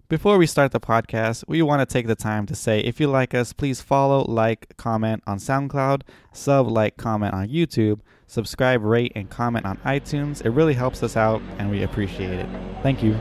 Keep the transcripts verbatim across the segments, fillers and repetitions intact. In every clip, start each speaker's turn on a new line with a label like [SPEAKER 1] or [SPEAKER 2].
[SPEAKER 1] Before we start the podcast, we want to take the time to say if you like us, please follow, like, comment on SoundCloud, sub, like, comment on YouTube, subscribe, rate, and comment on iTunes. It really helps us out, and we appreciate it. Thank you.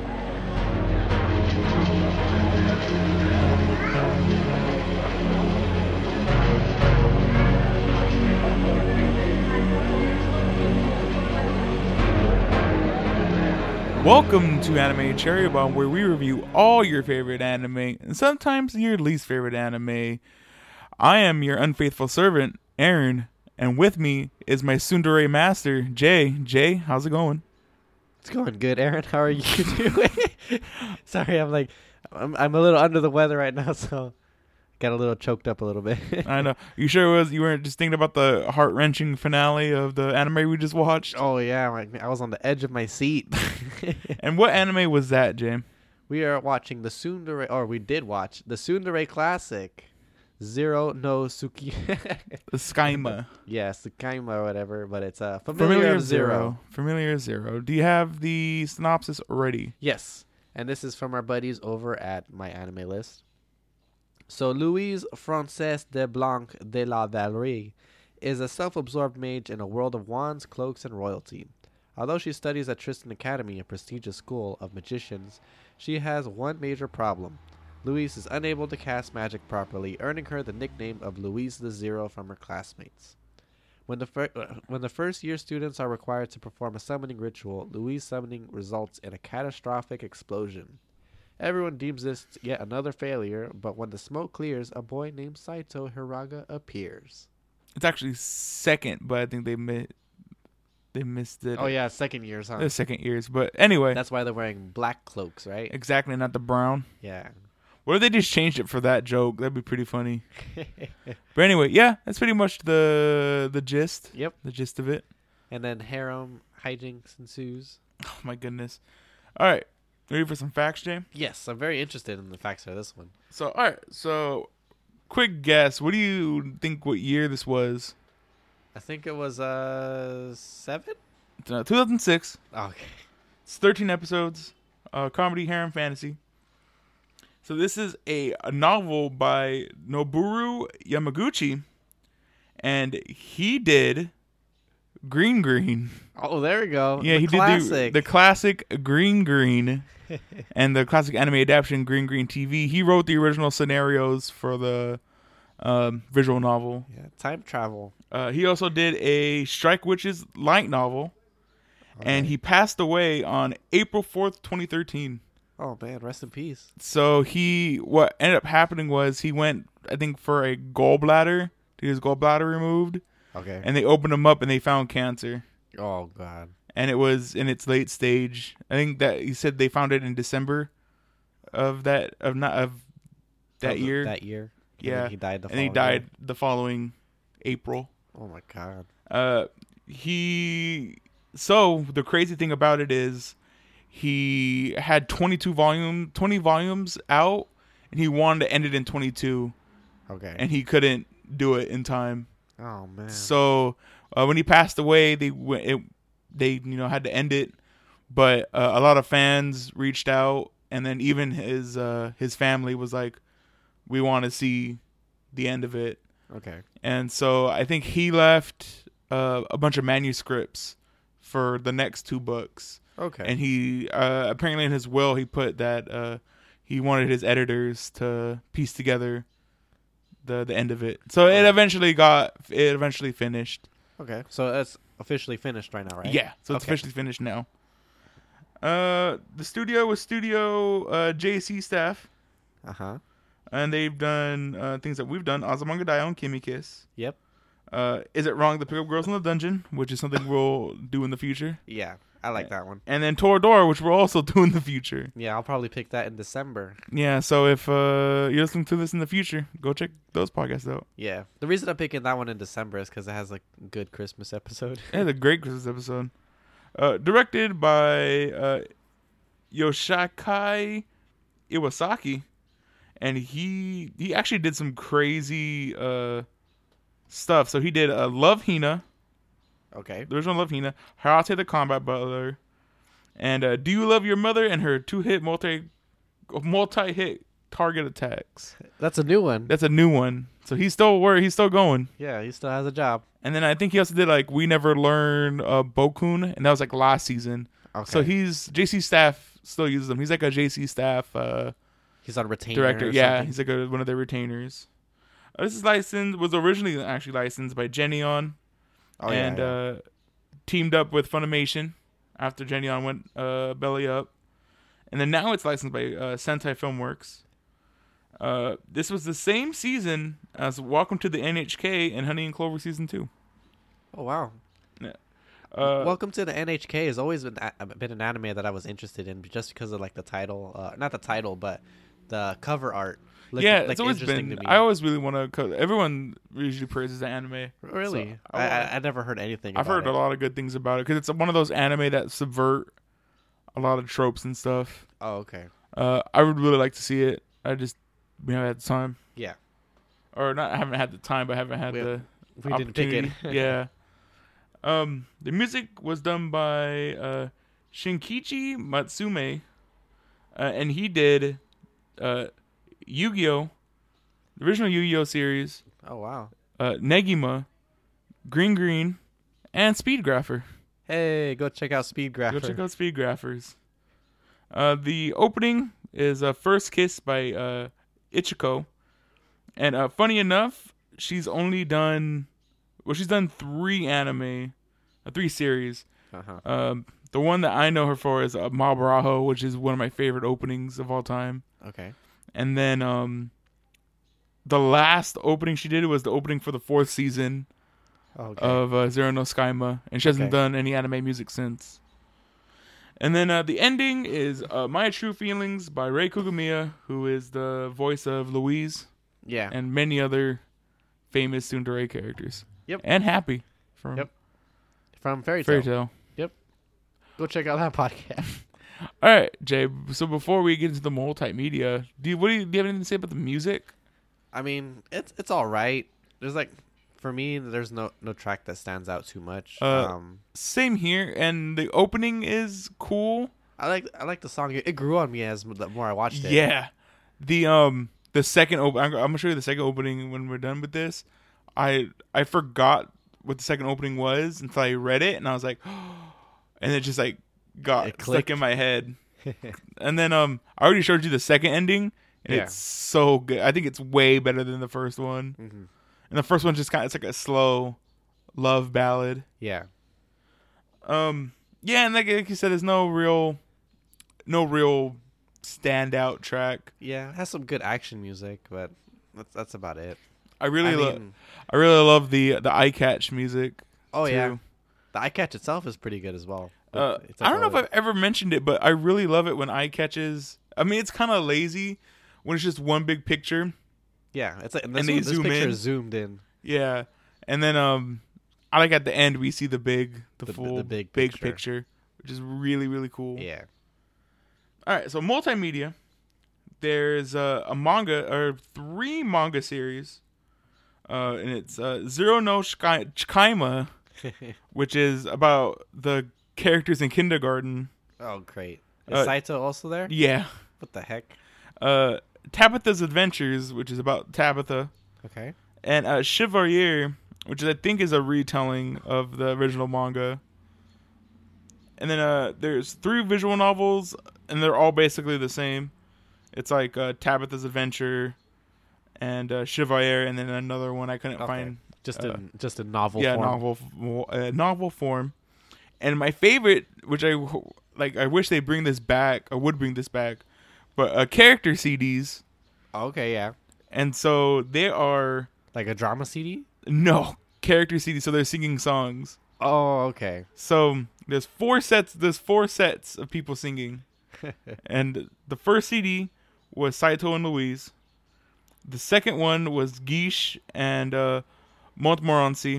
[SPEAKER 2] Welcome to Anime Cherry Bomb, where we review all your favorite anime and sometimes your least favorite anime. I am your unfaithful servant, Aaron, and with me is my tsundere master, Jay. Jay, how's it going?
[SPEAKER 3] It's going good, Aaron. How are you doing? Sorry, I'm like, I'm, I'm a little under the weather right now, so got a little choked up a little bit.
[SPEAKER 2] I know. You sure it was you weren't just thinking about the heart-wrenching finale of the anime we just watched?
[SPEAKER 3] Oh yeah, like, I was on the edge of my seat.
[SPEAKER 2] And what anime was that, Jay?
[SPEAKER 3] We are watching the Tsundere, or we did watch the Tsundere classic, Zero no Suki.
[SPEAKER 2] The Skyma.
[SPEAKER 3] Yeah, Tsukaima or whatever, but it's a uh, familiar,
[SPEAKER 2] Familiar
[SPEAKER 3] of Zero.
[SPEAKER 2] Zero. Familiar Zero. Do you have the synopsis already?
[SPEAKER 3] Yes, and this is from our buddies over at My Anime List. So Louise Frances de Blanc de la Valerie is a self-absorbed mage in a world of wands, cloaks, and royalty. Although she studies at Tristan Academy, a prestigious school of magicians, she has one major problem. Louise is unable to cast magic properly, earning her the nickname of Louise the Zero from her classmates. When the, fir- uh, when the first-year students are required to perform a summoning ritual, Louise summoning results in a catastrophic explosion. Everyone deems this yet another failure, but when the smoke clears, a boy named Saito Hiraga appears.
[SPEAKER 2] It's actually second, but I think they mi- they missed it.
[SPEAKER 3] Oh yeah, second years, huh?
[SPEAKER 2] The second years, but anyway,
[SPEAKER 3] That's why they're wearing black cloaks, right?
[SPEAKER 2] exactly, not the brown.
[SPEAKER 3] Yeah.
[SPEAKER 2] What if they just changed it for that joke? That'd be pretty funny. But anyway, yeah, that's pretty much the the gist.
[SPEAKER 3] Yep.
[SPEAKER 2] The gist of it.
[SPEAKER 3] And then harem hijinks ensues.
[SPEAKER 2] Oh my goodness. All right, ready for some facts, Jay?
[SPEAKER 3] Yes, I'm very interested in the facts of this one.
[SPEAKER 2] So, all right, so quick guess. What do you think? What year this was?
[SPEAKER 3] I think it was uh seven.
[SPEAKER 2] Uh, two thousand six.
[SPEAKER 3] Okay.
[SPEAKER 2] It's thirteen episodes. Uh, comedy, harem, fantasy. So this is a, a novel by Noboru Yamaguchi, and he did Green Green.
[SPEAKER 3] Oh, there we go.
[SPEAKER 2] Yeah,
[SPEAKER 3] the
[SPEAKER 2] he
[SPEAKER 3] classic.
[SPEAKER 2] did the, the classic Green Green and the classic anime adaptation Green Green T V. He wrote the original scenarios for the um, visual novel.
[SPEAKER 3] Yeah, time travel.
[SPEAKER 2] Uh, he also did a Strike Witches light novel, and
[SPEAKER 3] right.
[SPEAKER 2] he passed away on April fourth, twenty thirteen.
[SPEAKER 3] Oh man, rest in peace.
[SPEAKER 2] So he, what ended up happening was he went, I think, for a gallbladder, to get his gallbladder removed,
[SPEAKER 3] Okay.
[SPEAKER 2] and they opened him up and they found cancer.
[SPEAKER 3] Oh god.
[SPEAKER 2] And it was in its late stage. I think that he said they found it in December of that of not of that
[SPEAKER 3] Of the-
[SPEAKER 2] year.
[SPEAKER 3] That year. And
[SPEAKER 2] Yeah.
[SPEAKER 3] then he died the
[SPEAKER 2] and he
[SPEAKER 3] following
[SPEAKER 2] died
[SPEAKER 3] year.
[SPEAKER 2] the following April.
[SPEAKER 3] Oh my god.
[SPEAKER 2] Uh, he. So the crazy thing about it is, he had twenty-two volume, twenty volumes out, and he wanted to end it in twenty-two,
[SPEAKER 3] Okay.
[SPEAKER 2] and he couldn't do it in time.
[SPEAKER 3] oh man.
[SPEAKER 2] So uh, when he passed away, they went, it, they you know had to end it, but uh, a lot of fans reached out, and then even his uh, his family was like, "We want to see the end of it."
[SPEAKER 3] Okay.
[SPEAKER 2] And so I think he left uh, a bunch of manuscripts for the next two books.
[SPEAKER 3] Okay.
[SPEAKER 2] And he uh, apparently in his will he put that uh, he wanted his editors to piece together the the end of it. So it eventually got it eventually finished.
[SPEAKER 3] okay. So that's officially finished right now, right?
[SPEAKER 2] Yeah, so it's
[SPEAKER 3] Okay.
[SPEAKER 2] officially finished now. Uh, the studio was Studio uh, J C staff,
[SPEAKER 3] Uh huh.
[SPEAKER 2] and they've done uh, things that we've done: Azumanga Daioh and Kimi Kiss.
[SPEAKER 3] Yep.
[SPEAKER 2] Uh, Is It Wrong to Pick Up Girls in the Dungeon, which is something we'll do in the future.
[SPEAKER 3] Yeah, I like that one.
[SPEAKER 2] And then Toradora, which we'll also do in the future.
[SPEAKER 3] Yeah, I'll probably pick that in December.
[SPEAKER 2] Yeah, so if uh, you're listening to this in the future, go check those podcasts out.
[SPEAKER 3] Yeah. The reason I'm picking that one in December is because it has like a good Christmas episode.
[SPEAKER 2] Yeah, the great Christmas episode. Uh, directed by uh, Yoshikai Iwasaki. And he he actually did some crazy uh, stuff. So he did uh, Love Hina.
[SPEAKER 3] Okay.
[SPEAKER 2] The original Love Hina. Harate the Combat Butler. And uh, Do You Love Your Mother? And her two-hit multi multi-hit target attacks.
[SPEAKER 3] That's a new one.
[SPEAKER 2] That's a new one. So he's still where he's still going.
[SPEAKER 3] Yeah, he still has a job.
[SPEAKER 2] And then I think he also did like We Never Learn uh, Bokun, and that was like last season.
[SPEAKER 3] Okay.
[SPEAKER 2] So he's J C Staff still uses him. He's like a J C Staff uh,
[SPEAKER 3] he's on retainer.
[SPEAKER 2] director.
[SPEAKER 3] Or
[SPEAKER 2] Yeah,
[SPEAKER 3] something.
[SPEAKER 2] he's like a, one of their retainers. Uh, this is licensed was originally actually licensed by Genion,
[SPEAKER 3] Oh,
[SPEAKER 2] and
[SPEAKER 3] yeah, yeah.
[SPEAKER 2] Uh, teamed up with Funimation after Genion went uh, belly up, and then now it's licensed by uh, Sentai Filmworks. Uh, this was the same season as Welcome to the N H K and Honey and Clover season two.
[SPEAKER 3] Oh wow.
[SPEAKER 2] Uh,
[SPEAKER 3] Welcome to the N H K has always been a, been an anime that I was interested in just because of like the title, uh, not the title, but the cover art. Looked,
[SPEAKER 2] yeah,
[SPEAKER 3] like,
[SPEAKER 2] it's always
[SPEAKER 3] interesting
[SPEAKER 2] been.
[SPEAKER 3] to me.
[SPEAKER 2] I always really want to. Everyone usually praises the anime.
[SPEAKER 3] Really,
[SPEAKER 2] So,
[SPEAKER 3] I, I I never heard anything.
[SPEAKER 2] I've
[SPEAKER 3] about
[SPEAKER 2] heard
[SPEAKER 3] it.
[SPEAKER 2] a lot of good things about it because it's one of those anime that subvert a lot of tropes and stuff.
[SPEAKER 3] Oh okay.
[SPEAKER 2] Uh, I would really like to see it. I just we haven't had the time,
[SPEAKER 3] Yeah,
[SPEAKER 2] or not. I haven't had the time, but haven't had
[SPEAKER 3] We-
[SPEAKER 2] the
[SPEAKER 3] we didn't pick it.
[SPEAKER 2] opportunity. Yeah. Um, the music was done by uh, Shinkichi Matsume, uh, and he did uh, Yu-Gi-Oh, the original Yu-Gi-Oh series,
[SPEAKER 3] Oh wow.
[SPEAKER 2] uh, Negima, Green Green, and Speedgrapher.
[SPEAKER 3] Hey, go check out Speed Grapher.
[SPEAKER 2] Go check out Speedgraphers. Uh, the opening is uh, First Kiss by uh, Ichiko. And uh, funny enough, she's only done... Well, she's done three anime, uh, three series.
[SPEAKER 3] Uh-huh.
[SPEAKER 2] Um, the one that I know her for is uh, Ma Barajo, which is one of my favorite openings of all time.
[SPEAKER 3] Okay.
[SPEAKER 2] And then um, the last opening she did was the opening for the fourth season
[SPEAKER 3] Okay.
[SPEAKER 2] of uh, Zero no Skyma, and she hasn't
[SPEAKER 3] Okay.
[SPEAKER 2] done any anime music since. And then uh, the ending is uh, My True Feelings by Rei Kugumiya, who is the voice of Louise
[SPEAKER 3] yeah.
[SPEAKER 2] and many other famous tsundere characters.
[SPEAKER 3] Yep.
[SPEAKER 2] And Happy from
[SPEAKER 3] Yep. From Fairy Tail.
[SPEAKER 2] Fairy Tail.
[SPEAKER 3] Go check out that podcast.
[SPEAKER 2] All right, Jay. So before we get into the multimedia, do you, what do you, do you have anything to say about the music?
[SPEAKER 3] I mean, it's it's all right. There's like, for me, there's no no track that stands out too much.
[SPEAKER 2] Uh,
[SPEAKER 3] um,
[SPEAKER 2] Same here, and the opening is cool.
[SPEAKER 3] I like I like the song. It, it grew on me as the more I watched it.
[SPEAKER 2] Yeah, the um the second op- I'm, I'm gonna show you the second opening when we're done with this. I I forgot what the second opening was until I read it, and I was like, and it just like got
[SPEAKER 3] It
[SPEAKER 2] stuck
[SPEAKER 3] clicked.
[SPEAKER 2] in my head. And then um I already showed you the second ending, and
[SPEAKER 3] Yeah.
[SPEAKER 2] it's so good. I think it's way better than the first one.
[SPEAKER 3] hmm
[SPEAKER 2] And the first one just kind of it's like a slow love ballad.
[SPEAKER 3] Yeah.
[SPEAKER 2] Um yeah, and like, like you said, there's no real no real standout track.
[SPEAKER 3] Yeah. It has some good action music, but that's that's about it.
[SPEAKER 2] I really
[SPEAKER 3] I
[SPEAKER 2] love
[SPEAKER 3] mean,
[SPEAKER 2] I really love the the eye catch music.
[SPEAKER 3] oh
[SPEAKER 2] too.
[SPEAKER 3] yeah, the eye catch itself is pretty good as well. But
[SPEAKER 2] Uh,
[SPEAKER 3] it's
[SPEAKER 2] I don't know
[SPEAKER 3] like
[SPEAKER 2] if I've ever mentioned it, but I really love it when eye catches. I mean, it's kind of lazy when it's just one big picture.
[SPEAKER 3] yeah, it's like this,
[SPEAKER 2] and they
[SPEAKER 3] one- this
[SPEAKER 2] zoom
[SPEAKER 3] picture
[SPEAKER 2] in.
[SPEAKER 3] is zoomed in.
[SPEAKER 2] Yeah, and then um, I like at the end we see the big, the,
[SPEAKER 3] The- the
[SPEAKER 2] full
[SPEAKER 3] big
[SPEAKER 2] big
[SPEAKER 3] picture.
[SPEAKER 2] picture, which is really really cool.
[SPEAKER 3] Yeah.
[SPEAKER 2] All right, so multimedia. There's uh, a manga or three manga series, uh, and it's uh, Zero no Shkai- Chikaima, which is about the characters in kindergarten.
[SPEAKER 3] Oh great. Is
[SPEAKER 2] Uh,
[SPEAKER 3] Saito also there?
[SPEAKER 2] Yeah.
[SPEAKER 3] What the heck?
[SPEAKER 2] Uh, Tabitha's Adventures, which is about Tabitha,
[SPEAKER 3] Okay.
[SPEAKER 2] and uh, Chevalier, which I think is a retelling of the original manga. And then uh, there's three visual novels, and they're all basically the same. It's like uh, Tabitha's Adventure and uh, Chevalier, and then another one I couldn't
[SPEAKER 3] Okay.
[SPEAKER 2] find.
[SPEAKER 3] Just
[SPEAKER 2] Uh,
[SPEAKER 3] in just in novel
[SPEAKER 2] yeah,
[SPEAKER 3] form.
[SPEAKER 2] novel uh, novel form. And my favorite, which I like, I wish they bring this back. I would bring this back, but uh, character C Ds.
[SPEAKER 3] Okay, yeah.
[SPEAKER 2] And so they are
[SPEAKER 3] Like a drama C D?
[SPEAKER 2] no character C Ds. So they're singing songs.
[SPEAKER 3] Oh, okay.
[SPEAKER 2] So there's four sets. There's four sets of people singing. And the first C D was Saito and Louise. The second one was Guiche and uh, Montmorency.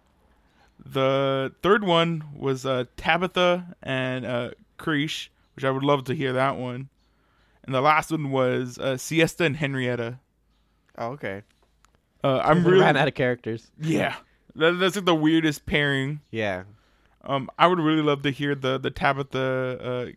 [SPEAKER 2] The third one was uh, Tabitha and uh, Krish, which I would love to hear that one. And the last one was uh, Siesta and Henrietta.
[SPEAKER 3] Oh, okay.
[SPEAKER 2] Uh, I'm
[SPEAKER 3] They
[SPEAKER 2] really
[SPEAKER 3] ran out of characters.
[SPEAKER 2] yeah. That, that's like the weirdest pairing.
[SPEAKER 3] Yeah.
[SPEAKER 2] Um, I would really love to hear the the Tabitha uh,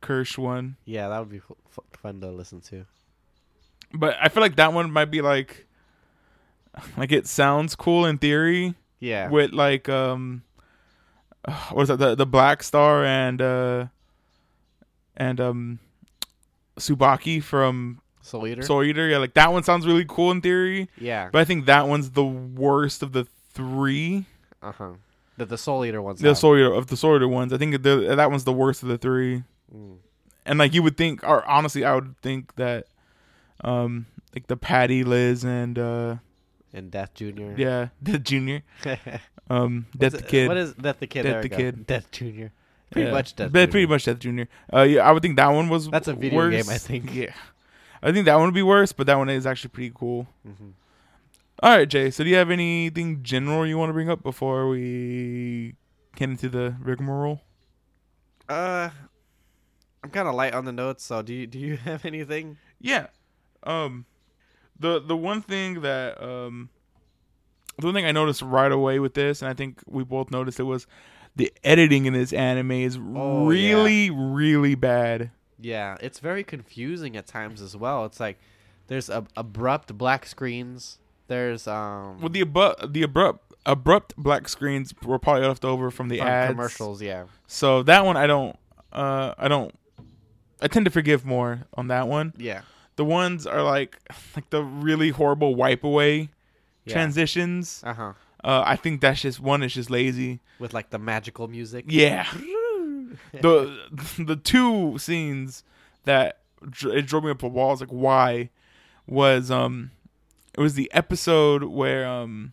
[SPEAKER 2] Kirsch one.
[SPEAKER 3] Yeah, that would be f- fun to listen to.
[SPEAKER 2] But I feel like that one might be like, like it sounds cool in theory.
[SPEAKER 3] Yeah.
[SPEAKER 2] With like um, what is that? The the Black Star and uh, and um, Tsubaki from
[SPEAKER 3] Soul Eater.
[SPEAKER 2] Soul Eater. Yeah, like that one sounds really cool in theory.
[SPEAKER 3] Yeah.
[SPEAKER 2] But I think that one's the worst of the three.
[SPEAKER 3] Uh huh. The the Soul Eater ones.
[SPEAKER 2] The
[SPEAKER 3] have.
[SPEAKER 2] Soul Eater of the Soul Eater ones. I think the, that one's the worst of the three.
[SPEAKER 3] Mm.
[SPEAKER 2] And like you would think, or honestly, I would think that, um, like the Patty, Liz, and uh,
[SPEAKER 3] And Death Junior
[SPEAKER 2] yeah, Death Junior, um, Death the Kid.
[SPEAKER 3] What is Death the Kid?
[SPEAKER 2] Death
[SPEAKER 3] There
[SPEAKER 2] the
[SPEAKER 3] we go.
[SPEAKER 2] Kid.
[SPEAKER 3] Death Junior Pretty
[SPEAKER 2] yeah.
[SPEAKER 3] much Death.
[SPEAKER 2] But
[SPEAKER 3] Junior
[SPEAKER 2] pretty much Death Junior. Uh, yeah, I would think that one was.
[SPEAKER 3] That's a video
[SPEAKER 2] worse.
[SPEAKER 3] game, I think.
[SPEAKER 2] Yeah, I think that one would be worse, but that one is actually pretty cool.
[SPEAKER 3] Mm-hmm.
[SPEAKER 2] All right, Jay. So do you have anything general you want to bring up before we get into the rigmarole?
[SPEAKER 3] Uh, I'm kind of light on the notes. So do you do you have anything?
[SPEAKER 2] Yeah. Um, the the one thing that um, the one thing I noticed right away with this, and I think we both noticed it, was the editing in this anime is
[SPEAKER 3] Oh,
[SPEAKER 2] really, really bad.
[SPEAKER 3] Yeah, it's very confusing at times as well. It's like there's ab- abrupt black screens. There's um
[SPEAKER 2] Well, the abrupt, the abrupt, abrupt black screens were probably left over from the
[SPEAKER 3] from
[SPEAKER 2] ads.
[SPEAKER 3] commercials. Yeah.
[SPEAKER 2] So that one, I don't, uh, I don't, I tend to forgive more on that one.
[SPEAKER 3] Yeah.
[SPEAKER 2] The ones are like, like the really horrible wipe away
[SPEAKER 3] Yeah.
[SPEAKER 2] transitions.
[SPEAKER 3] Uh huh.
[SPEAKER 2] Uh, I think that's just one is just lazy.
[SPEAKER 3] With like the magical music.
[SPEAKER 2] Yeah. the the two scenes that dr- it drove me up a wall. I was like, why? Was um, it was the episode where um,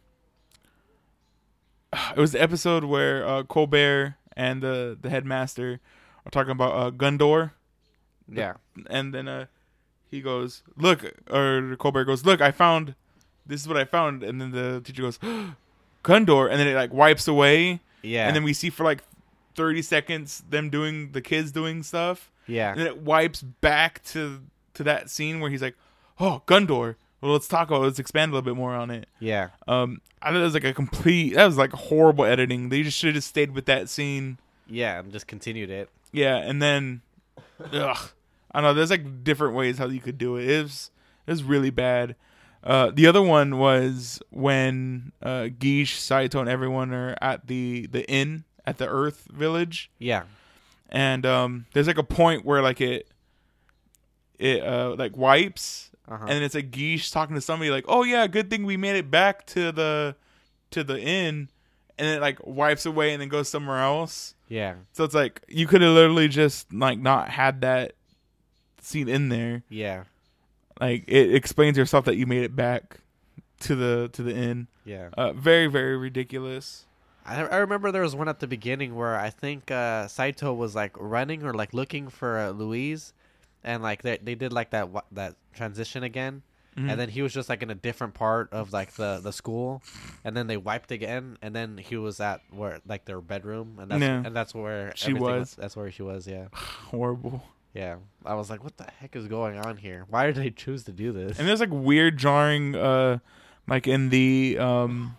[SPEAKER 2] it was the episode where uh, Colbert and the the headmaster are talking about uh, Gundor,
[SPEAKER 3] Yeah.
[SPEAKER 2] and then uh, he goes, look, or Colbert goes, look, I found, this is what I found, and then the teacher goes, Gundor, and then it like wipes away.
[SPEAKER 3] Yeah.
[SPEAKER 2] And then we see for like thirty seconds them doing the kids doing stuff.
[SPEAKER 3] Yeah.
[SPEAKER 2] And then it wipes back to to that scene where he's like, "Oh, Gundor. Well, let's talk about. Let's expand a little bit more on it."
[SPEAKER 3] Yeah.
[SPEAKER 2] Um, I thought it was like a complete. That was like horrible editing. They just should have just stayed with that scene.
[SPEAKER 3] Yeah, and just continued it.
[SPEAKER 2] Yeah, and then, ugh, I don't know. There's like different ways how you could do it. It was it was really bad. Uh, the other one was when uh, Gish, Saito, and everyone are at the, the inn at the Earth Village,
[SPEAKER 3] Yeah.
[SPEAKER 2] and um, there's like a point where like it it uh, like wipes,
[SPEAKER 3] Uh-huh.
[SPEAKER 2] and it's like Gish talking to somebody like, "Oh yeah, good thing we made it back to the to the inn," and then it like wipes away and then goes somewhere else.
[SPEAKER 3] Yeah.
[SPEAKER 2] So it's like you could have literally just like not had that scene in there.
[SPEAKER 3] Yeah.
[SPEAKER 2] Like it explains yourself that you made it back to the to the inn.
[SPEAKER 3] Yeah.
[SPEAKER 2] Uh, very very ridiculous.
[SPEAKER 3] I, I remember there was one at the beginning where I think uh, Saito was like running or like looking for uh, Louise, and like they they did like that wa- that transition again,
[SPEAKER 2] Mhm.
[SPEAKER 3] and then he was just like in a different part of like the, the school, and then they wiped again, and then he was at where like their bedroom, and that's
[SPEAKER 2] Yeah.
[SPEAKER 3] and that's where
[SPEAKER 2] She
[SPEAKER 3] everything
[SPEAKER 2] was.
[SPEAKER 3] That's where she was. Yeah.
[SPEAKER 2] Horrible.
[SPEAKER 3] Yeah. I was like, what the heck is going on here? Why did they choose to do this?
[SPEAKER 2] And there's like weird jarring, uh, like in the um,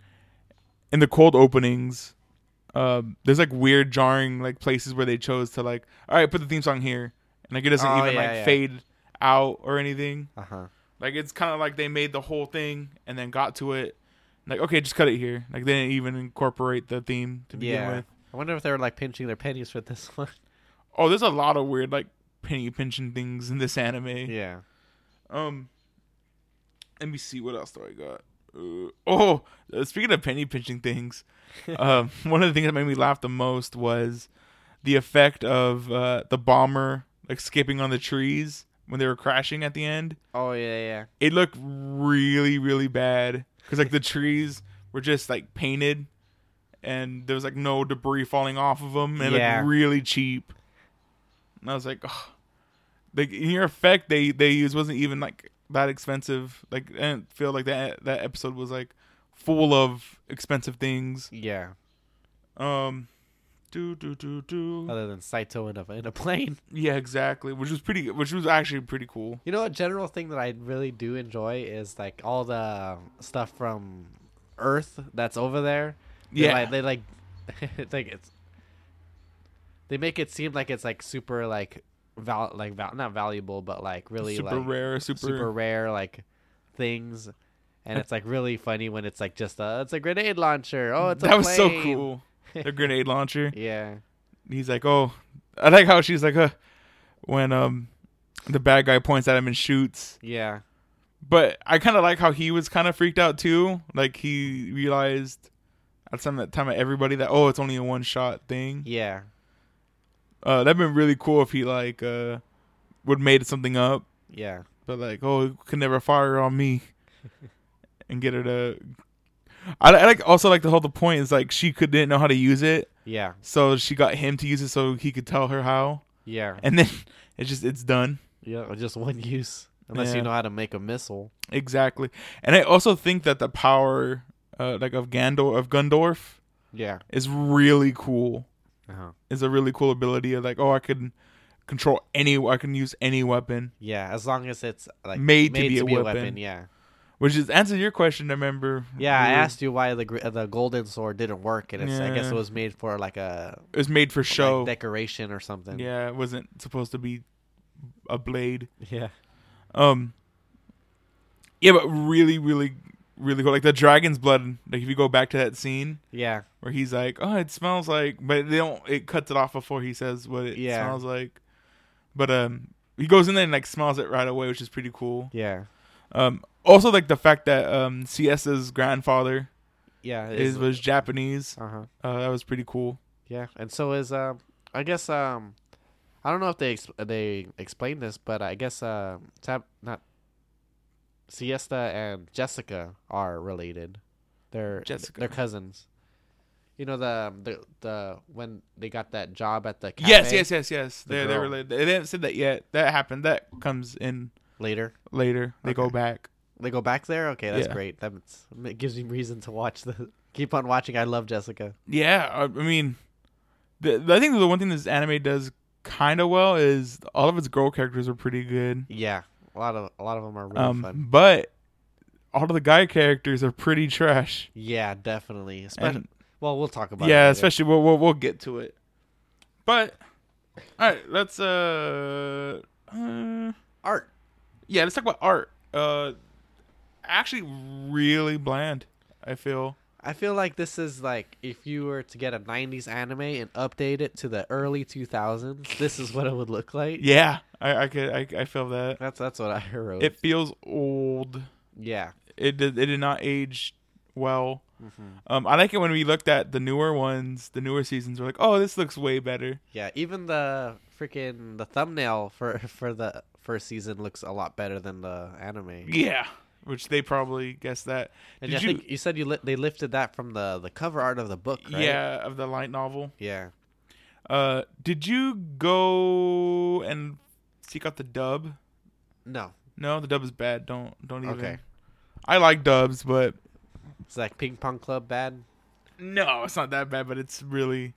[SPEAKER 2] in the cold openings. Um, there's like weird jarring like places where they chose to like, all right, put the theme song here, and like it doesn't
[SPEAKER 3] Oh,
[SPEAKER 2] even
[SPEAKER 3] yeah,
[SPEAKER 2] like
[SPEAKER 3] yeah.
[SPEAKER 2] fade out or anything.
[SPEAKER 3] Uh huh.
[SPEAKER 2] Like it's kind of like they made the whole thing and then got to it. Like okay, just cut it here. Like they didn't even incorporate the theme to begin
[SPEAKER 3] Yeah.
[SPEAKER 2] with.
[SPEAKER 3] I wonder if they were like pinching their pennies for this one.
[SPEAKER 2] Oh, there's a lot of weird like penny pinching things in this anime.
[SPEAKER 3] Yeah.
[SPEAKER 2] Um, let me see what else do I got. Uh, oh, uh, speaking of penny pinching things, um, one of the things that made me laugh the most was the effect of uh, the bomber like skipping on the trees when they were crashing at the end.
[SPEAKER 3] Oh yeah, yeah.
[SPEAKER 2] It looked really, really bad because like the trees were just like painted, and there was like no debris falling off of them, and it
[SPEAKER 3] Yeah.
[SPEAKER 2] looked really cheap. And I was like, oh. Like in your effect they they used wasn't even like that expensive. Like I didn't feel like that that episode was like full of expensive things.
[SPEAKER 3] Yeah.
[SPEAKER 2] Um, do do do do.
[SPEAKER 3] Other than Saito in a in a plane.
[SPEAKER 2] Yeah, exactly. Which was pretty. Which was actually pretty cool.
[SPEAKER 3] You know, a general thing that I really do enjoy is like all the stuff from Earth that's over there. They
[SPEAKER 2] Yeah.
[SPEAKER 3] like, they like, it's like it's they make it seem like it's like super like val like val- not valuable, but like really
[SPEAKER 2] super
[SPEAKER 3] like
[SPEAKER 2] rare, super,
[SPEAKER 3] super rare like things. And it's like really funny when it's like just a it's a grenade launcher. Oh, it's a
[SPEAKER 2] that was so
[SPEAKER 3] plane.
[SPEAKER 2] cool. The grenade launcher.
[SPEAKER 3] Yeah.
[SPEAKER 2] He's like, oh, I like how she's like, uh, when um, the bad guy points at him and shoots.
[SPEAKER 3] Yeah.
[SPEAKER 2] But I kind of like how he was kind of freaked out too. Like he realized at some time of everybody that oh, it's only a one shot thing.
[SPEAKER 3] Yeah.
[SPEAKER 2] Uh, that'd been really cool if he like uh, would made something up.
[SPEAKER 3] Yeah.
[SPEAKER 2] But like, oh, he could never fire on me. And get her to. I, I like also like the whole the point is like she could didn't know how to use it,
[SPEAKER 3] Yeah.
[SPEAKER 2] so she got him to use it so he could tell her how,
[SPEAKER 3] Yeah.
[SPEAKER 2] and then it's just it's done.
[SPEAKER 3] Yeah. Just one use, unless
[SPEAKER 2] Yeah.
[SPEAKER 3] you know how to make a missile.
[SPEAKER 2] Exactly, and I also think that the power uh, like of Gandor of Gundorf
[SPEAKER 3] Yeah.
[SPEAKER 2] is really cool.
[SPEAKER 3] Uh-huh.
[SPEAKER 2] Is a really cool ability of like oh I can control any I can use any weapon,
[SPEAKER 3] Yeah. As long as it's like
[SPEAKER 2] Made to be a weapon.
[SPEAKER 3] weapon. Yeah.
[SPEAKER 2] which is answer your question. I remember.
[SPEAKER 3] Yeah. I
[SPEAKER 2] we were-
[SPEAKER 3] asked you why the gr- the golden sword didn't work, and it's I guess
[SPEAKER 2] Yeah.
[SPEAKER 3] it was made for like a
[SPEAKER 2] It was made for show.
[SPEAKER 3] like decoration or something.
[SPEAKER 2] Yeah, it wasn't supposed to be a blade.
[SPEAKER 3] Yeah.
[SPEAKER 2] Um. Yeah, but really, really, really cool. Like the dragon's blood. Like if you go back to that scene
[SPEAKER 3] Yeah.
[SPEAKER 2] where he's like, "Oh, it smells like," but they don't. It cuts it off before he says what it
[SPEAKER 3] Yeah.
[SPEAKER 2] smells like. But um, he goes in there and like smells it right away, which is pretty cool.
[SPEAKER 3] Yeah.
[SPEAKER 2] Um. Also, like the fact that um, Siesta's grandfather
[SPEAKER 3] Yeah.
[SPEAKER 2] is was Japanese.
[SPEAKER 3] Uh huh.
[SPEAKER 2] Uh, that was pretty cool.
[SPEAKER 3] Yeah, and so is um, I guess um, I don't know if they ex- they explained this, but I guess uh, Tab not Siesta and Jessica are related. They're
[SPEAKER 2] Jessica.
[SPEAKER 3] they're cousins. You know the the the when they got that job at the cafe
[SPEAKER 2] Yes, yes, yes, yes.
[SPEAKER 3] The
[SPEAKER 2] They're they're
[SPEAKER 3] girl.
[SPEAKER 2] related. They didn't say that yet. That happened. That comes in
[SPEAKER 3] later.
[SPEAKER 2] later. They go
[SPEAKER 3] Okay.
[SPEAKER 2] back.
[SPEAKER 3] They go back there. Okay, that's
[SPEAKER 2] Yeah.
[SPEAKER 3] great. That's, it gives me reason to watch the keep on watching. I love Jessica.
[SPEAKER 2] Yeah, I I mean, the, the I think the one thing this anime does kind of well is all of its girl characters are pretty good.
[SPEAKER 3] Yeah, a lot of a lot of them are really
[SPEAKER 2] Um,
[SPEAKER 3] fun.
[SPEAKER 2] but all of the guy characters are pretty trash.
[SPEAKER 3] Yeah, definitely. Especially
[SPEAKER 2] And,
[SPEAKER 3] well, we'll talk about it
[SPEAKER 2] yeah,
[SPEAKER 3] later.
[SPEAKER 2] especially we'll, we'll we'll get to it. But all right, let's uh, uh
[SPEAKER 3] art.
[SPEAKER 2] yeah, let's talk about art. Uh, actually, really bland. I feel.
[SPEAKER 3] I feel like this is like if you were to get a nineties anime and update it to the early two thousands, this is what it would look like.
[SPEAKER 2] Yeah, I I could I, I feel that.
[SPEAKER 3] That's that's what I wrote.
[SPEAKER 2] It feels old.
[SPEAKER 3] yeah.
[SPEAKER 2] It did it did not age well.
[SPEAKER 3] hmm
[SPEAKER 2] Um, I like it when we looked at the newer ones, the newer seasons. We're like, oh, this looks way better.
[SPEAKER 3] Yeah, even the freaking the thumbnail for for the first season looks a lot better than the anime.
[SPEAKER 2] Yeah, which they probably guessed that.
[SPEAKER 3] And
[SPEAKER 2] Did
[SPEAKER 3] I
[SPEAKER 2] you?
[SPEAKER 3] think you said you li- they lifted that from the the cover art of the book, right?
[SPEAKER 2] Yeah, of the light novel.
[SPEAKER 3] Yeah.
[SPEAKER 2] Uh, did you go and seek out the dub?
[SPEAKER 3] No.
[SPEAKER 2] No, the dub is bad. Don't don't even.
[SPEAKER 3] Okay.
[SPEAKER 2] I like dubs, but
[SPEAKER 3] It's like Ping Pong Club bad.
[SPEAKER 2] no, it's not that bad. But it's really.